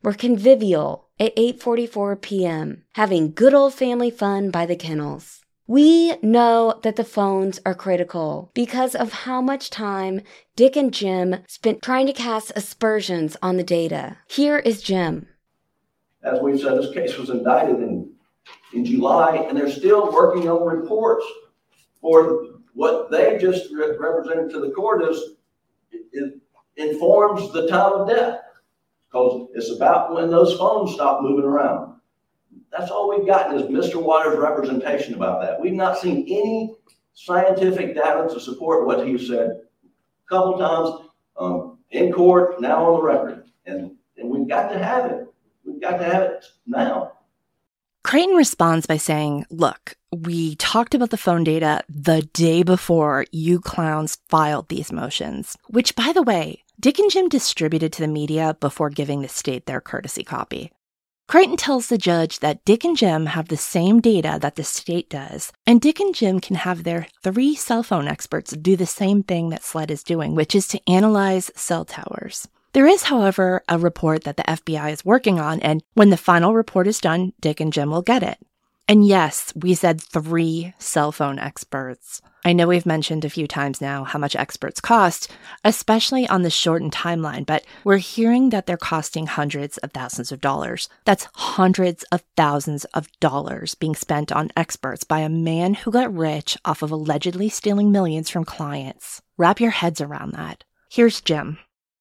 were convivial at eight forty-four p.m., having good old family fun by the kennels. We know that the phones are critical because of how much time Dick and Jim spent trying to cast aspersions on the data. Here is Jim. As we've said, this case was indicted in, in July, and they're still working on reports for what they just re- represented to the court is it informs the time of death, because it's about when those phones stop moving around. That's all we've gotten is Mister Waters' representation about that. We've not seen any scientific data to support what he said a couple times um, in court, now on the record. And, and we've got to have it. We've got to have it now. Creighton responds by saying, look, we talked about the phone data the day before you clowns filed these motions, which, by the way, Dick and Jim distributed to the media before giving the state their courtesy copy. Creighton tells the judge that Dick and Jim have the same data that the state does, and Dick and Jim can have their three cell phone experts do the same thing that SLED is doing, which is to analyze cell towers. There is, however, a report that the F B I is working on, and when the final report is done, Dick and Jim will get it. And yes, we said three cell phone experts. I know we've mentioned a few times now how much experts cost, especially on the shortened timeline, but we're hearing that they're costing hundreds of thousands of dollars. That's hundreds of thousands of dollars being spent on experts by a man who got rich off of allegedly stealing millions from clients. Wrap your heads around that. Here's Jim.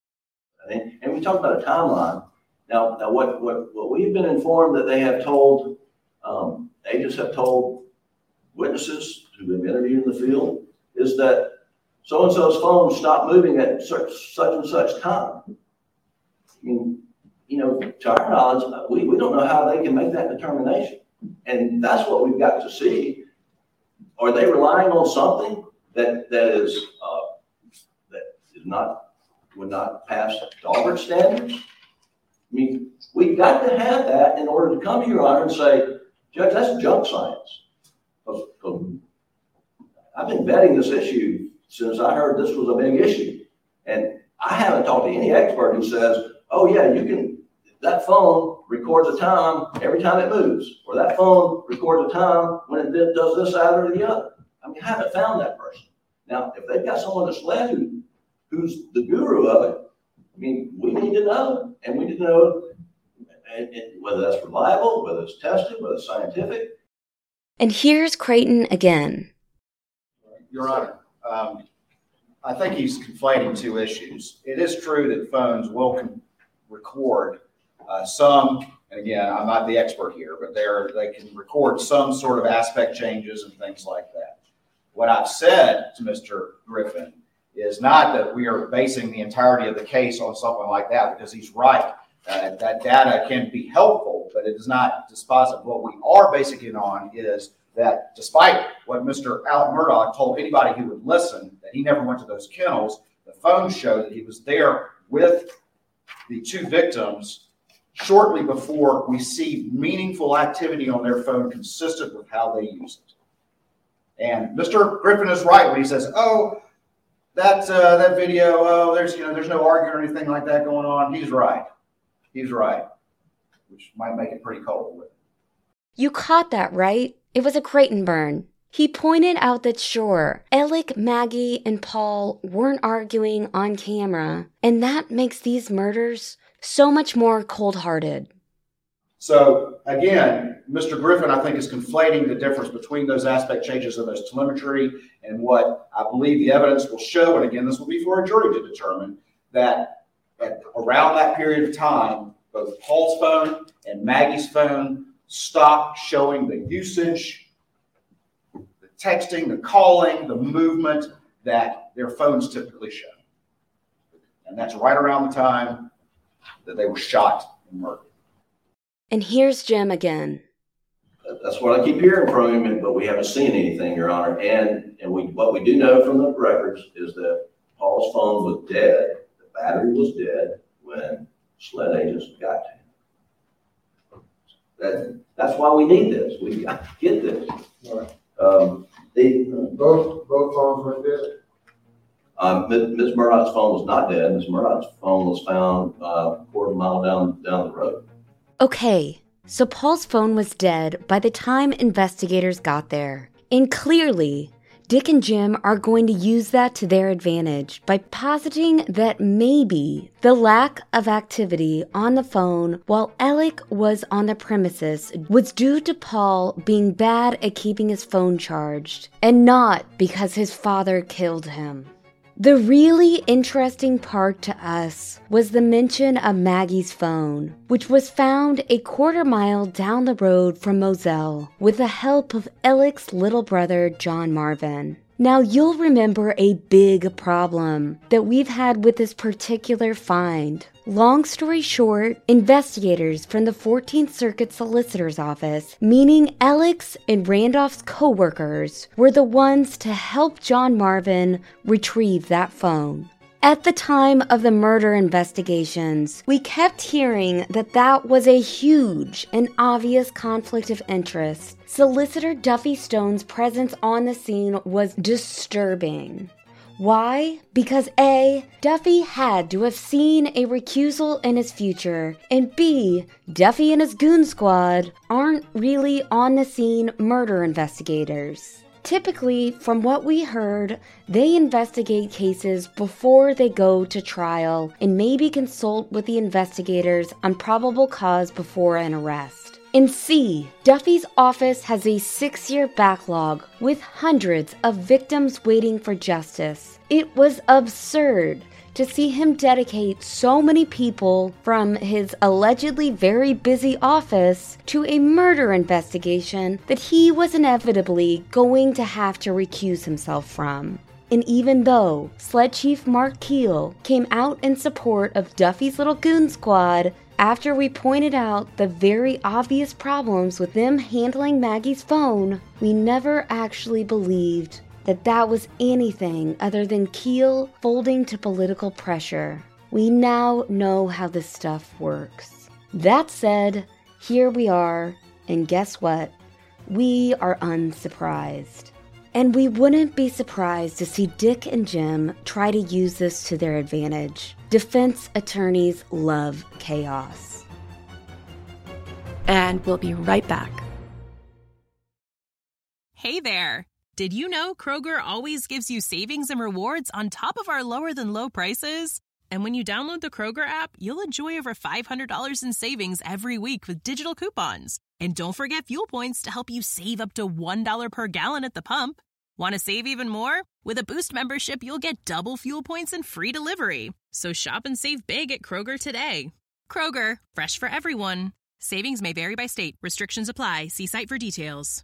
And, and we talked about a timeline. Now, now what, what, what we've been informed that they have told, um, agents have told witnesses who have been interviewed in the field is that so-and-so's phone stopped moving at such, such and such time. I mean, you know, to our knowledge, we, we don't know how they can make that determination. And that's what we've got to see. Are they relying on something that, that is, uh, that is not, would not pass Daubert standards? I mean, we've got to have that in order to come to Your Honor and say, Judge, that's junk science. I've been vetting this issue since I heard this was a big issue. And I haven't talked to any expert who says, oh yeah, you can, that phone records a time every time it moves, or that phone records a time when it does this, that, or the other. I mean, I haven't found that person. Now, if they've got someone that's led who, who's the guru of it, I mean, we need to know, and we need to know and, and whether that's reliable, whether it's tested, whether it's scientific. And here's Creighton again. Your Honor, um, I think he's conflating two issues. It is true that phones will con- record uh, some, and again, I'm not the expert here, but they're, they can record some sort of aspect changes and things like that. What I've said to Mister Griffin is not that we are basing the entirety of the case on something like that, because he's right. Uh, that data can be helpful, but it is not dispositive. What we are basing it on is that despite what Mister Alec Murdaugh told anybody who would listen, that he never went to those kennels, the phones show that he was there with the two victims shortly before we see meaningful activity on their phone consistent with how they use it. And Mister Griffin is right when he says, oh, that, uh, that video, oh, there's, you know, there's no arguing or anything like that going on. He's right. He's right, which might make it pretty cold with it. You caught that, right? It was a Creighton burn. He pointed out that sure, Alec, Maggie, and Paul weren't arguing on camera, and that makes these murders so much more cold-hearted. So again, Mister Griffin, I think, is conflating the difference between those aspect changes of those telemetry and what I believe the evidence will show. And again, this will be for a jury to determine that at around that period of time, both Paul's phone and Maggie's phone stopped showing the usage, the texting, the calling, the movement that their phones typically show. And that's right around the time that they were shot and murdered. And here's Jim again. That's what I keep hearing from him, but we haven't seen anything, Your Honor. And and we what we do know from the records is that Paul's phone was dead. The battery was dead when SLED agents got to him. That, that's why we need this. We got to get this. Right. Um, the, both both phones went dead. Um, Miz Murdoch's phone was not dead. Miz Murdoch's phone was found uh, a quarter mile down down the road. Okay, so Paul's phone was dead by the time investigators got there. And clearly, Dick and Jim are going to use that to their advantage by positing that maybe the lack of activity on the phone while Alec was on the premises was due to Paul being bad at keeping his phone charged, and not because his father killed him. The really interesting part to us was the mention of Maggie's phone, which was found a quarter mile down the road from Moselle with the help of Alec's little brother, John Marvin. Now, you'll remember a big problem that we've had with this particular find. Long story short, investigators from the fourteenth Circuit Solicitor's Office, meaning Alec's and Randolph's co-workers, were the ones to help John Marvin retrieve that phone. At the time of the murder investigations, we kept hearing that that was a huge and obvious conflict of interest. Solicitor Duffy Stone's presence on the scene was disturbing. Why? Because A, Duffy had to have seen a recusal in his future, and B, Duffy and his goon squad aren't really on the scene murder investigators. Typically, from what we heard, they investigate cases before they go to trial and maybe consult with the investigators on probable cause before an arrest. And C, Duffy's office has a six-year backlog with hundreds of victims waiting for justice. It was absurd to see him dedicate so many people from his allegedly very busy office to a murder investigation that he was inevitably going to have to recuse himself from. And even though Sled Chief Mark Keel came out in support of Duffy's little goon squad after we pointed out the very obvious problems with them handling Maggie's phone, we never actually believed that that was anything other than Keel folding to political pressure. We now know how this stuff works. That said, here we are, and guess what? We are unsurprised. And we wouldn't be surprised to see Dick and Jim try to use this to their advantage. Defense attorneys love chaos. And we'll be right back. Hey there! Did you know Kroger always gives you savings and rewards on top of our lower-than-low prices? And when you download the Kroger app, you'll enjoy over five hundred dollars in savings every week with digital coupons. And don't forget fuel points to help you save up to one dollar per gallon at the pump. Want to save even more? With a Boost membership, you'll get double fuel points and free delivery. So shop and save big at Kroger today. Kroger, fresh for everyone. Savings may vary by state. Restrictions apply. See site for details.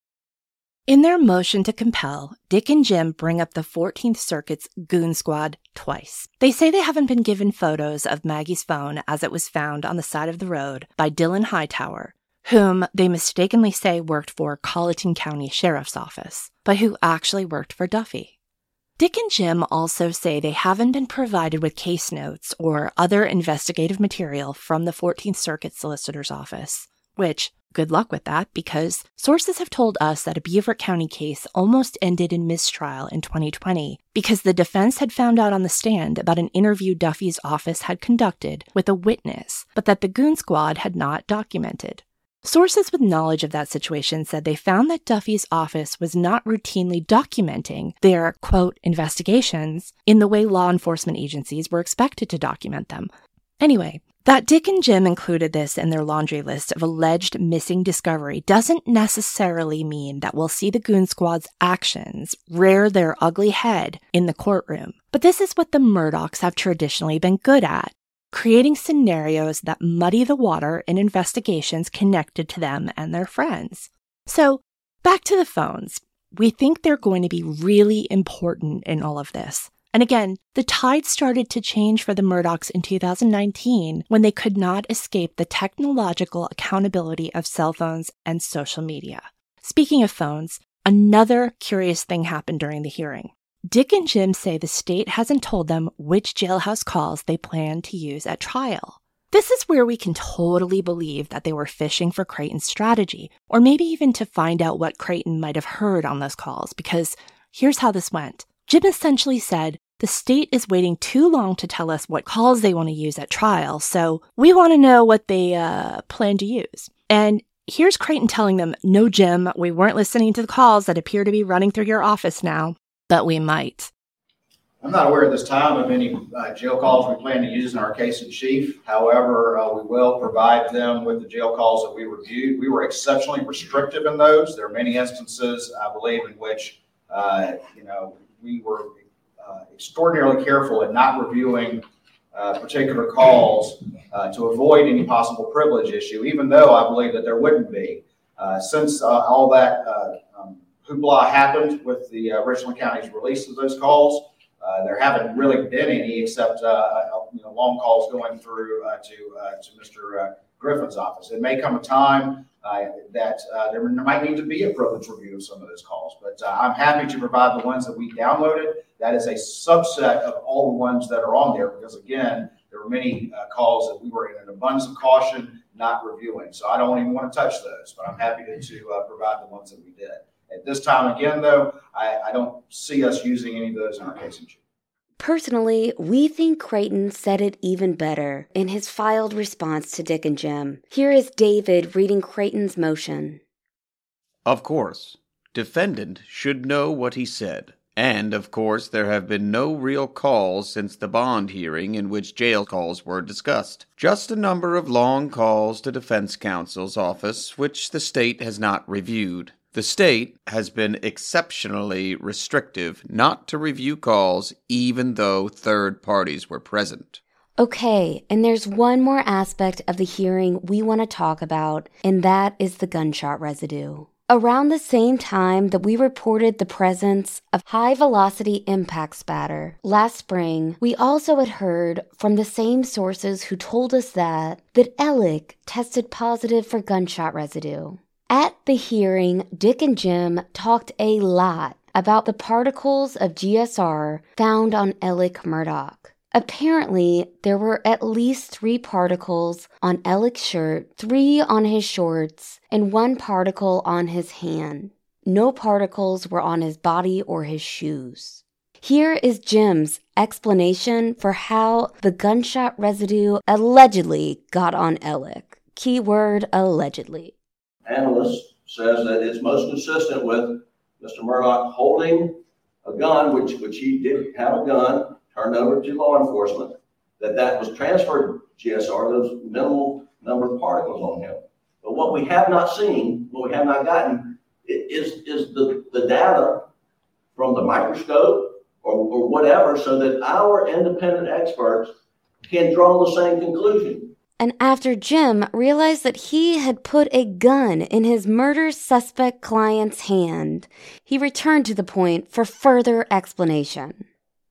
In their motion to compel, Dick and Jim bring up the fourteenth Circuit's goon squad twice. They say they haven't been given photos of Maggie's phone as it was found on the side of the road by Dylan Hightower, whom they mistakenly say worked for Colleton County Sheriff's Office, but who actually worked for Duffy. Dick and Jim also say they haven't been provided with case notes or other investigative material from the fourteenth Circuit Solicitor's Office, which, good luck with that, because sources have told us that a Beaver County case almost ended in mistrial in twenty twenty because the defense had found out on the stand about an interview Duffy's office had conducted with a witness, but that the goon squad had not documented. Sources with knowledge of that situation said they found that Duffy's office was not routinely documenting their, quote, investigations in the way law enforcement agencies were expected to document them. Anyway, that Dick and Jim included this in their laundry list of alleged missing discovery doesn't necessarily mean that we'll see the goon squad's actions rear their ugly head in the courtroom. But this is what the Murdochs have traditionally been good at: creating scenarios that muddy the water in investigations connected to them and their friends. So, back to the phones. We think they're going to be really important in all of this. And again, the tide started to change for the Murdochs in two thousand nineteen when they could not escape the technological accountability of cell phones and social media. Speaking of phones, another curious thing happened during the hearing. Dick and Jim say the state hasn't told them which jailhouse calls they plan to use at trial. This is where we can totally believe that they were fishing for Creighton's strategy, or maybe even to find out what Creighton might have heard on those calls, because here's how this went. Jim essentially said The state is waiting too long to tell us what calls they want to use at trial, so we want to know what they uh, plan to use. And here's Creighton telling them, no, Jim, we weren't listening to the calls that appear to be running through your office now, but we might. I'm not aware at this time of any uh, jail calls we plan to use in our case in chief. However, uh, we will provide them with the jail calls that we reviewed. We were exceptionally restrictive in those. There are many instances, I believe, in which, uh, you know, we were uh, extraordinarily careful in not reviewing uh, particular calls uh, to avoid any possible privilege issue, even though I believe that there wouldn't be. Uh, since uh, all that uh, um, hoopla happened with the uh, Richland County's release of those calls, Uh, there haven't really been any except uh, you know, long calls going through uh, to uh, to Mister Uh, Griffin's office. It may come a time uh, that uh, there might need to be a privilege review of some of those calls, but uh, I'm happy to provide the ones that we downloaded. That is a subset of all the ones that are on there because, again, there were many uh, calls that we were in an abundance of caution not reviewing. So I don't even want to touch those, but I'm happy to, to uh, provide the ones that we did. At this time, again, though, I, I don't see us using any of those in our case in chief. Personally, we think Creighton said it even better in his filed response to Dick and Jim. Here is David reading Creighton's motion. Of course, defendant should know what he said. And, of course, there have been no real calls since the bond hearing in which jail calls were discussed. Just a number of long calls to defense counsel's office, which the state has not reviewed. The state has been exceptionally restrictive not to review calls even though third parties were present. Okay, and there's one more aspect of the hearing we want to talk about, and that is the gunshot residue. Around the same time that we reported the presence of high-velocity impact spatter last spring, we also had heard from the same sources who told us that, that Alec tested positive for gunshot residue. At the hearing, Dick and Jim talked a lot about the particles of G S R found on Alec Murdaugh. Apparently, there were at least three particles on Alec's shirt, three on his shorts, and one particle on his hand. No particles were on his body or his shoes. Here is Jim's explanation for how the gunshot residue allegedly got on Alec. Keyword allegedly. Analyst says that it's most consistent with Mister Murdaugh holding a gun, which which he did have a gun, turned over to law enforcement, that that was transferred to G S R, those minimal number of particles on him. But what we have not seen, what we have not gotten, is, is the, the data from the microscope or, or whatever, so that our independent experts can draw the same conclusion. And after Jim realized that he had put a gun in his murder suspect client's hand, he returned to the point for further explanation.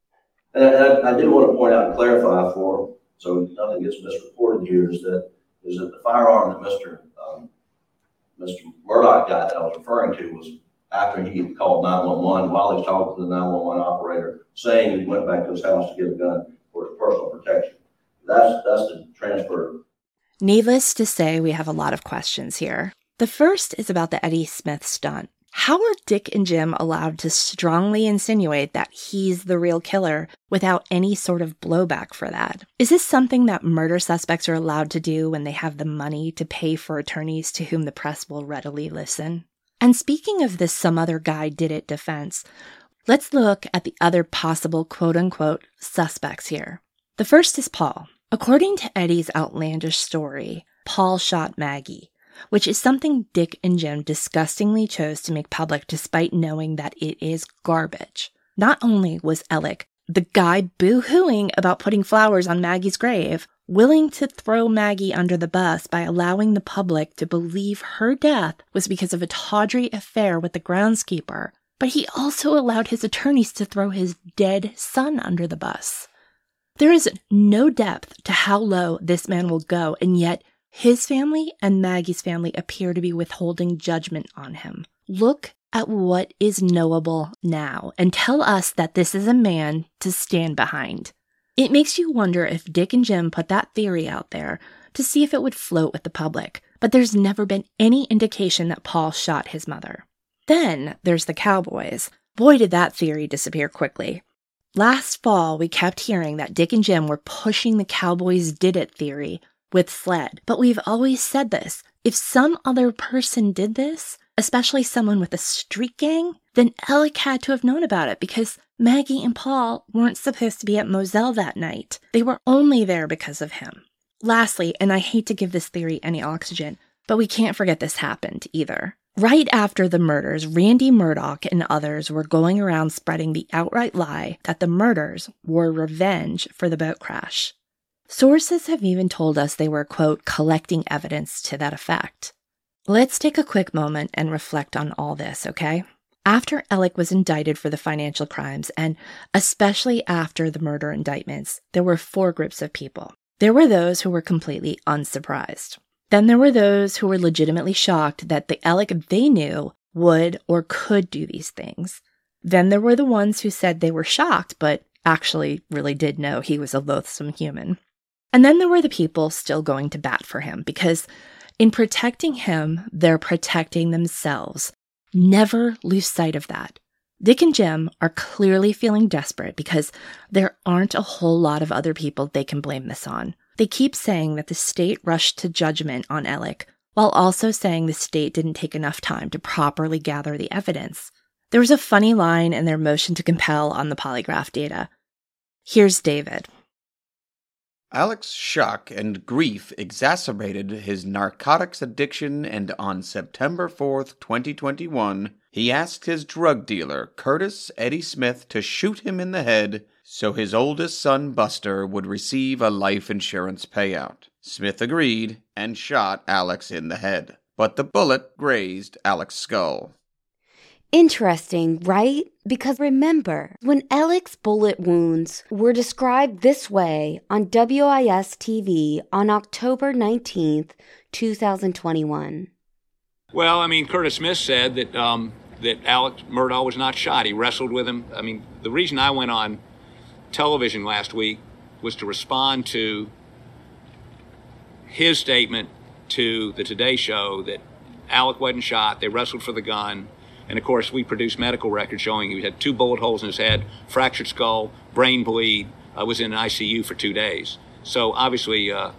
And I, I did want to point out and clarify for, so nothing gets misreported here, is that is that the firearm that Mister Um, Mister Murdaugh got that I was referring to was after he called nine one one, while he was talking to the nine one one operator, saying he went back to his house to get a gun for his personal protection. That's that's the transfer. Needless to say, we have a lot of questions here. The first is about the Eddie Smith stunt. How are Dick and Jim allowed to strongly insinuate that he's the real killer without any sort of blowback for that? Is this something that murder suspects are allowed to do when they have the money to pay for attorneys to whom the press will readily listen? And speaking of this some other guy did it defense, let's look at the other possible quote-unquote suspects here. The first is Paul. According to Eddie's outlandish story, Paul shot Maggie, which is something Dick and Jim disgustingly chose to make public despite knowing that it is garbage. Not only was Alec, the guy boo-hooing about putting flowers on Maggie's grave, willing to throw Maggie under the bus by allowing the public to believe her death was because of a tawdry affair with the groundskeeper, but he also allowed his attorneys to throw his dead son under the bus. There is no depth to how low this man will go, and yet his family and Maggie's family appear to be withholding judgment on him. Look at what is knowable now and tell us that this is a man to stand behind. It makes you wonder if Dick and Jim put that theory out there to see if it would float with the public, but there's never been any indication that Paul shot his mother. Then there's the Cowboys. Boy, did that theory disappear quickly. Last fall, we kept hearing that Dick and Jim were pushing the Cowboys did it theory with SLED. But we've always said this. If some other person did this, especially someone with a street gang, then Alec had to have known about it because Maggie and Paul weren't supposed to be at Moselle that night. They were only there because of him. Lastly, and I hate to give this theory any oxygen, but we can't forget this happened either. Right after the murders, Randy Murdaugh and others were going around spreading the outright lie that the murders were revenge for the boat crash. Sources have even told us they were, quote, collecting evidence to that effect. Let's take a quick moment and reflect on all this, okay? After Alec was indicted for the financial crimes, and especially after the murder indictments, there were four groups of people. There were those who were completely unsurprised. Then there were those who were legitimately shocked that the Alec they knew would or could do these things. Then there were the ones who said they were shocked, but actually really did know he was a loathsome human. And then there were the people still going to bat for him, because in protecting him, they're protecting themselves. Never lose sight of that. Dick and Jim are clearly feeling desperate because there aren't a whole lot of other people they can blame this on. They keep saying that the state rushed to judgment on Alec, while also saying the state didn't take enough time to properly gather the evidence. There was a funny line in their motion to compel on the polygraph data. Here's David. Alec's shock and grief exacerbated his narcotics addiction, and on September fourth, twenty twenty-one, he asked his drug dealer, Curtis Eddie Smith, to shoot him in the head so his oldest son, Buster, would receive a life insurance payout. Smith agreed and shot Alex in the head, but the bullet grazed Alec's skull. Interesting, right? Because remember, when Alec's bullet wounds were described this way on W I S T V on October nineteenth, twenty twenty-one. Well, I mean, Curtis Smith said that um, that Alec Murdaugh was not shot. He wrestled with him. I mean, the reason I went on television last week was to respond to his statement to the Today Show that Alec wasn't shot. They wrestled for the gun. And, of course, we produced medical records showing he had two bullet holes in his head, fractured skull, brain bleed, uh, was in an I C U for two days. So, obviously, uh,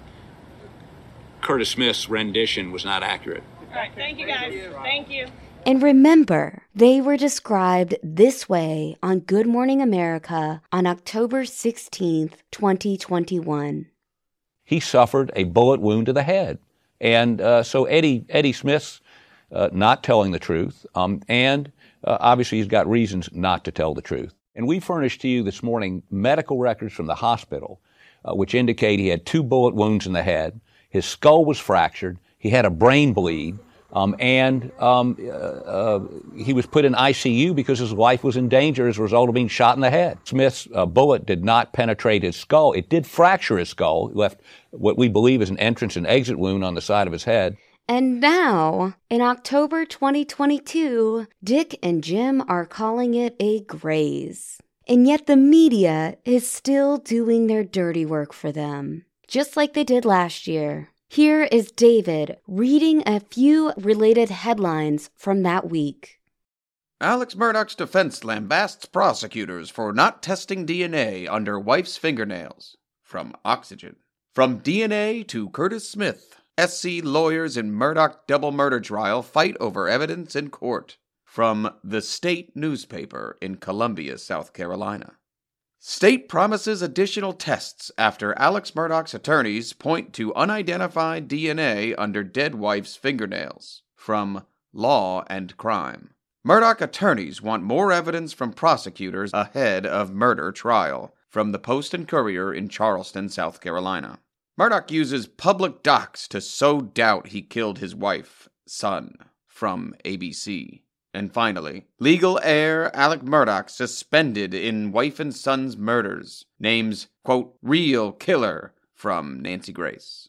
Curtis Smith's rendition was not accurate. All right, thank you, guys. Thank you. And remember, they were described this way on Good Morning America on October sixteenth, twenty twenty-one. He suffered a bullet wound to the head. And uh, so Eddie, Eddie Smith's Uh, not telling the truth, um, and uh, obviously he's got reasons not to tell the truth. And we furnished to you this morning medical records from the hospital, uh, which indicate he had two bullet wounds in the head, his skull was fractured, he had a brain bleed, um, and um, uh, uh, he was put in I C U because his life was in danger as a result of being shot in the head. Smith's uh, bullet did not penetrate his skull. It did fracture his skull. It left what we believe is an entrance and exit wound on the side of his head. And now, in October twenty twenty-two, Dick and Jim are calling it a graze. And yet the media is still doing their dirty work for them, just like they did last year. Here is David reading a few related headlines from that week. Alex Murdaugh's defense lambasts prosecutors for not testing D N A under wife's fingernails. From Oxygen. From D N A to Curtis Smith. S C lawyers in Murdaugh double murder trial fight over evidence in court. From The State newspaper in Columbia, South Carolina. State promises additional tests after Alex Murdaugh's attorneys point to unidentified D N A under dead wife's fingernails. From Law and Crime. Murdaugh attorneys want more evidence from prosecutors ahead of murder trial. From the Post and Courier in Charleston, South Carolina. Murdaugh uses public docs to sow doubt he killed his wife, son. From A B C. And finally, legal heir Alec Murdaugh suspended in wife and son's murders. Names, quote, real killer. From Nancy Grace.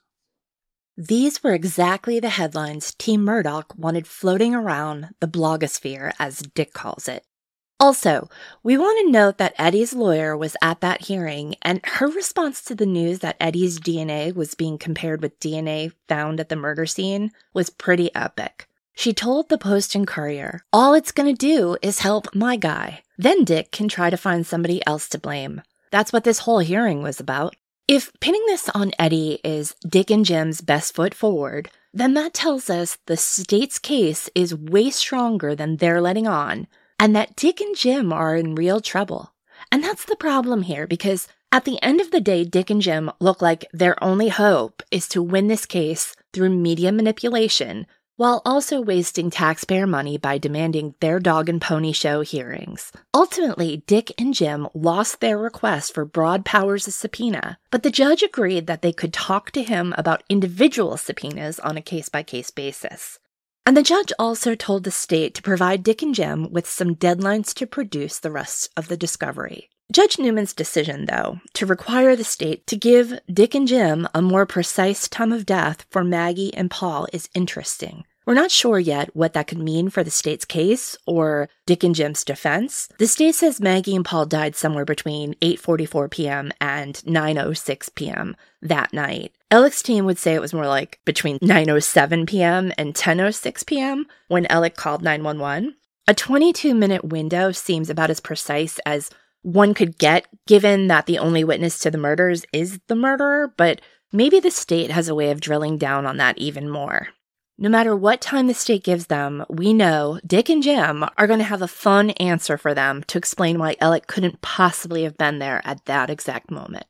These were exactly the headlines Team Murdaugh wanted floating around the blogosphere, as Dick calls it. Also, we want to note that Eddie's lawyer was at that hearing, and her response to the news that Eddie's D N A was being compared with D N A found at the murder scene was pretty epic. She told the Post and Courier, "All it's going to do is help my guy." Then Dick can try to find somebody else to blame. That's what this whole hearing was about. If pinning this on Eddie is Dick and Jim's best foot forward, then that tells us the state's case is way stronger than they're letting on, and that Dick and Jim are in real trouble. And that's the problem here, because at the end of the day, Dick and Jim look like their only hope is to win this case through media manipulation, while also wasting taxpayer money by demanding their dog and pony show hearings. Ultimately, Dick and Jim lost their request for broad powers of subpoena, but the judge agreed that they could talk to him about individual subpoenas on a case-by-case basis. And the judge also told the state to provide Dick and Jim with some deadlines to produce the rest of the discovery. Judge Newman's decision, though, to require the state to give Dick and Jim a more precise time of death for Maggie and Paul is interesting. We're not sure yet what that could mean for the state's case or Dick and Jim's defense. The state says Maggie and Paul died somewhere between eight forty-four p.m. and nine oh six p.m. that night. Alec's team would say it was more like between nine oh seven p.m. and ten oh six p.m. when Alec called nine one one. A twenty-two minute window seems about as precise as one could get, given that the only witness to the murders is the murderer, but maybe the state has a way of drilling down on that even more. No matter what time the state gives them, we know Dick and Jim are going to have a fun answer for them to explain why Alec couldn't possibly have been there at that exact moment.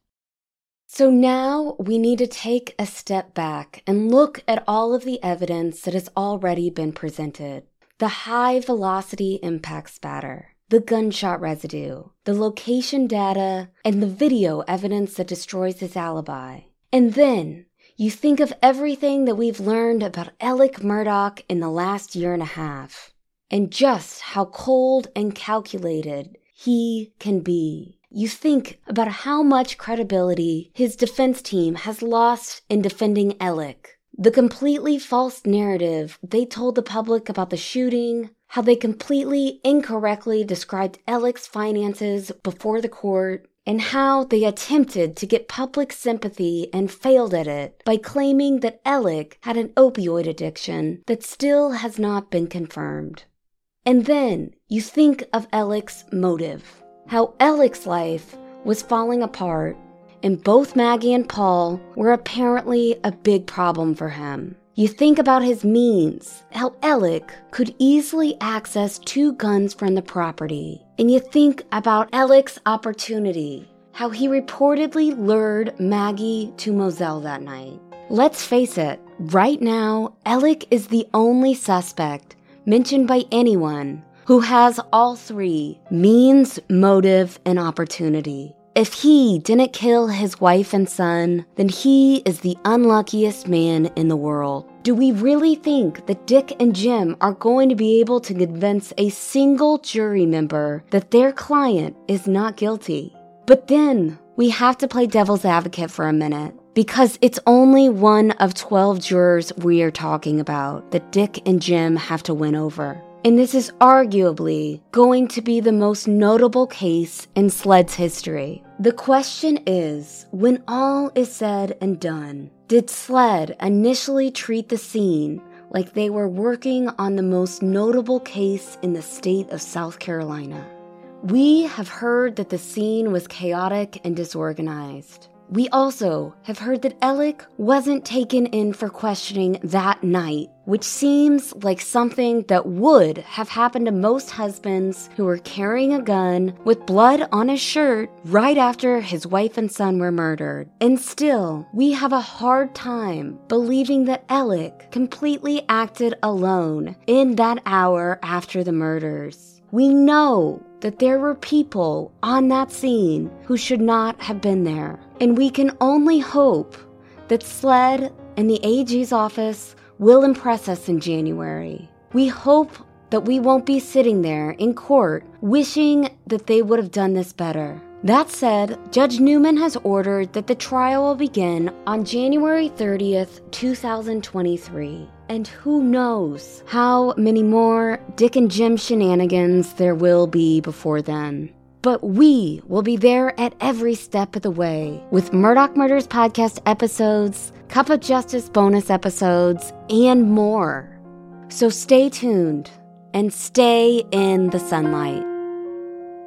So now we need to take a step back and look at all of the evidence that has already been presented. The high-velocity impact spatter, the gunshot residue, the location data, and the video evidence that destroys his alibi. And then you think of everything that we've learned about Alec Murdaugh in the last year and a half, and just how cold and calculated he can be. You think about how much credibility his defense team has lost in defending Alec. The completely false narrative they told the public about the shooting, how they completely incorrectly described Alec's finances before the court, and how they attempted to get public sympathy and failed at it by claiming that Alec had an opioid addiction that still has not been confirmed. And then you think of Alec's motive, how Alec's life was falling apart, and both Maggie and Paul were apparently a big problem for him. You think about his means, how Alec could easily access two guns from the property. And you think about Alec's opportunity, how he reportedly lured Maggie to Moselle that night. Let's face it, right now, Alec is the only suspect mentioned by anyone who has all three: means, motive, and opportunity. If he didn't kill his wife and son, then he is the unluckiest man in the world. Do we really think that Dick and Jim are going to be able to convince a single jury member that their client is not guilty? But then we have to play devil's advocate for a minute, because it's only one of twelve jurors we are talking about that Dick and Jim have to win over. And this is arguably going to be the most notable case in SLED's history. The question is, when all is said and done, did SLED initially treat the scene like they were working on the most notable case in the state of South Carolina? We have heard that the scene was chaotic and disorganized. We also have heard that Alec wasn't taken in for questioning that night, which seems like something that would have happened to most husbands who were carrying a gun with blood on his shirt right after his wife and son were murdered. And still, we have a hard time believing that Alec completely acted alone in that hour after the murders. We know that there were people on that scene who should not have been there. And we can only hope that SLED and the A G's office will impress us in January. We hope that we won't be sitting there in court wishing that they would have done this better. That said, Judge Newman has ordered that the trial will begin on January thirtieth, twenty twenty-three. And who knows how many more Dick and Jim shenanigans there will be before then. But we will be there at every step of the way with Murdaugh Murders podcast episodes, Cup of Justice bonus episodes, and more. So stay tuned and stay in the sunlight.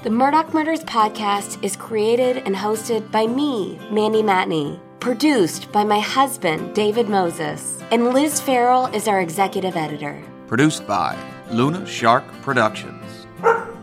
The Murdaugh Murders podcast is created and hosted by me, Mandy Matney. Produced by my husband, David Moses. And Liz Farrell is our executive editor. Produced by Luna Shark Productions.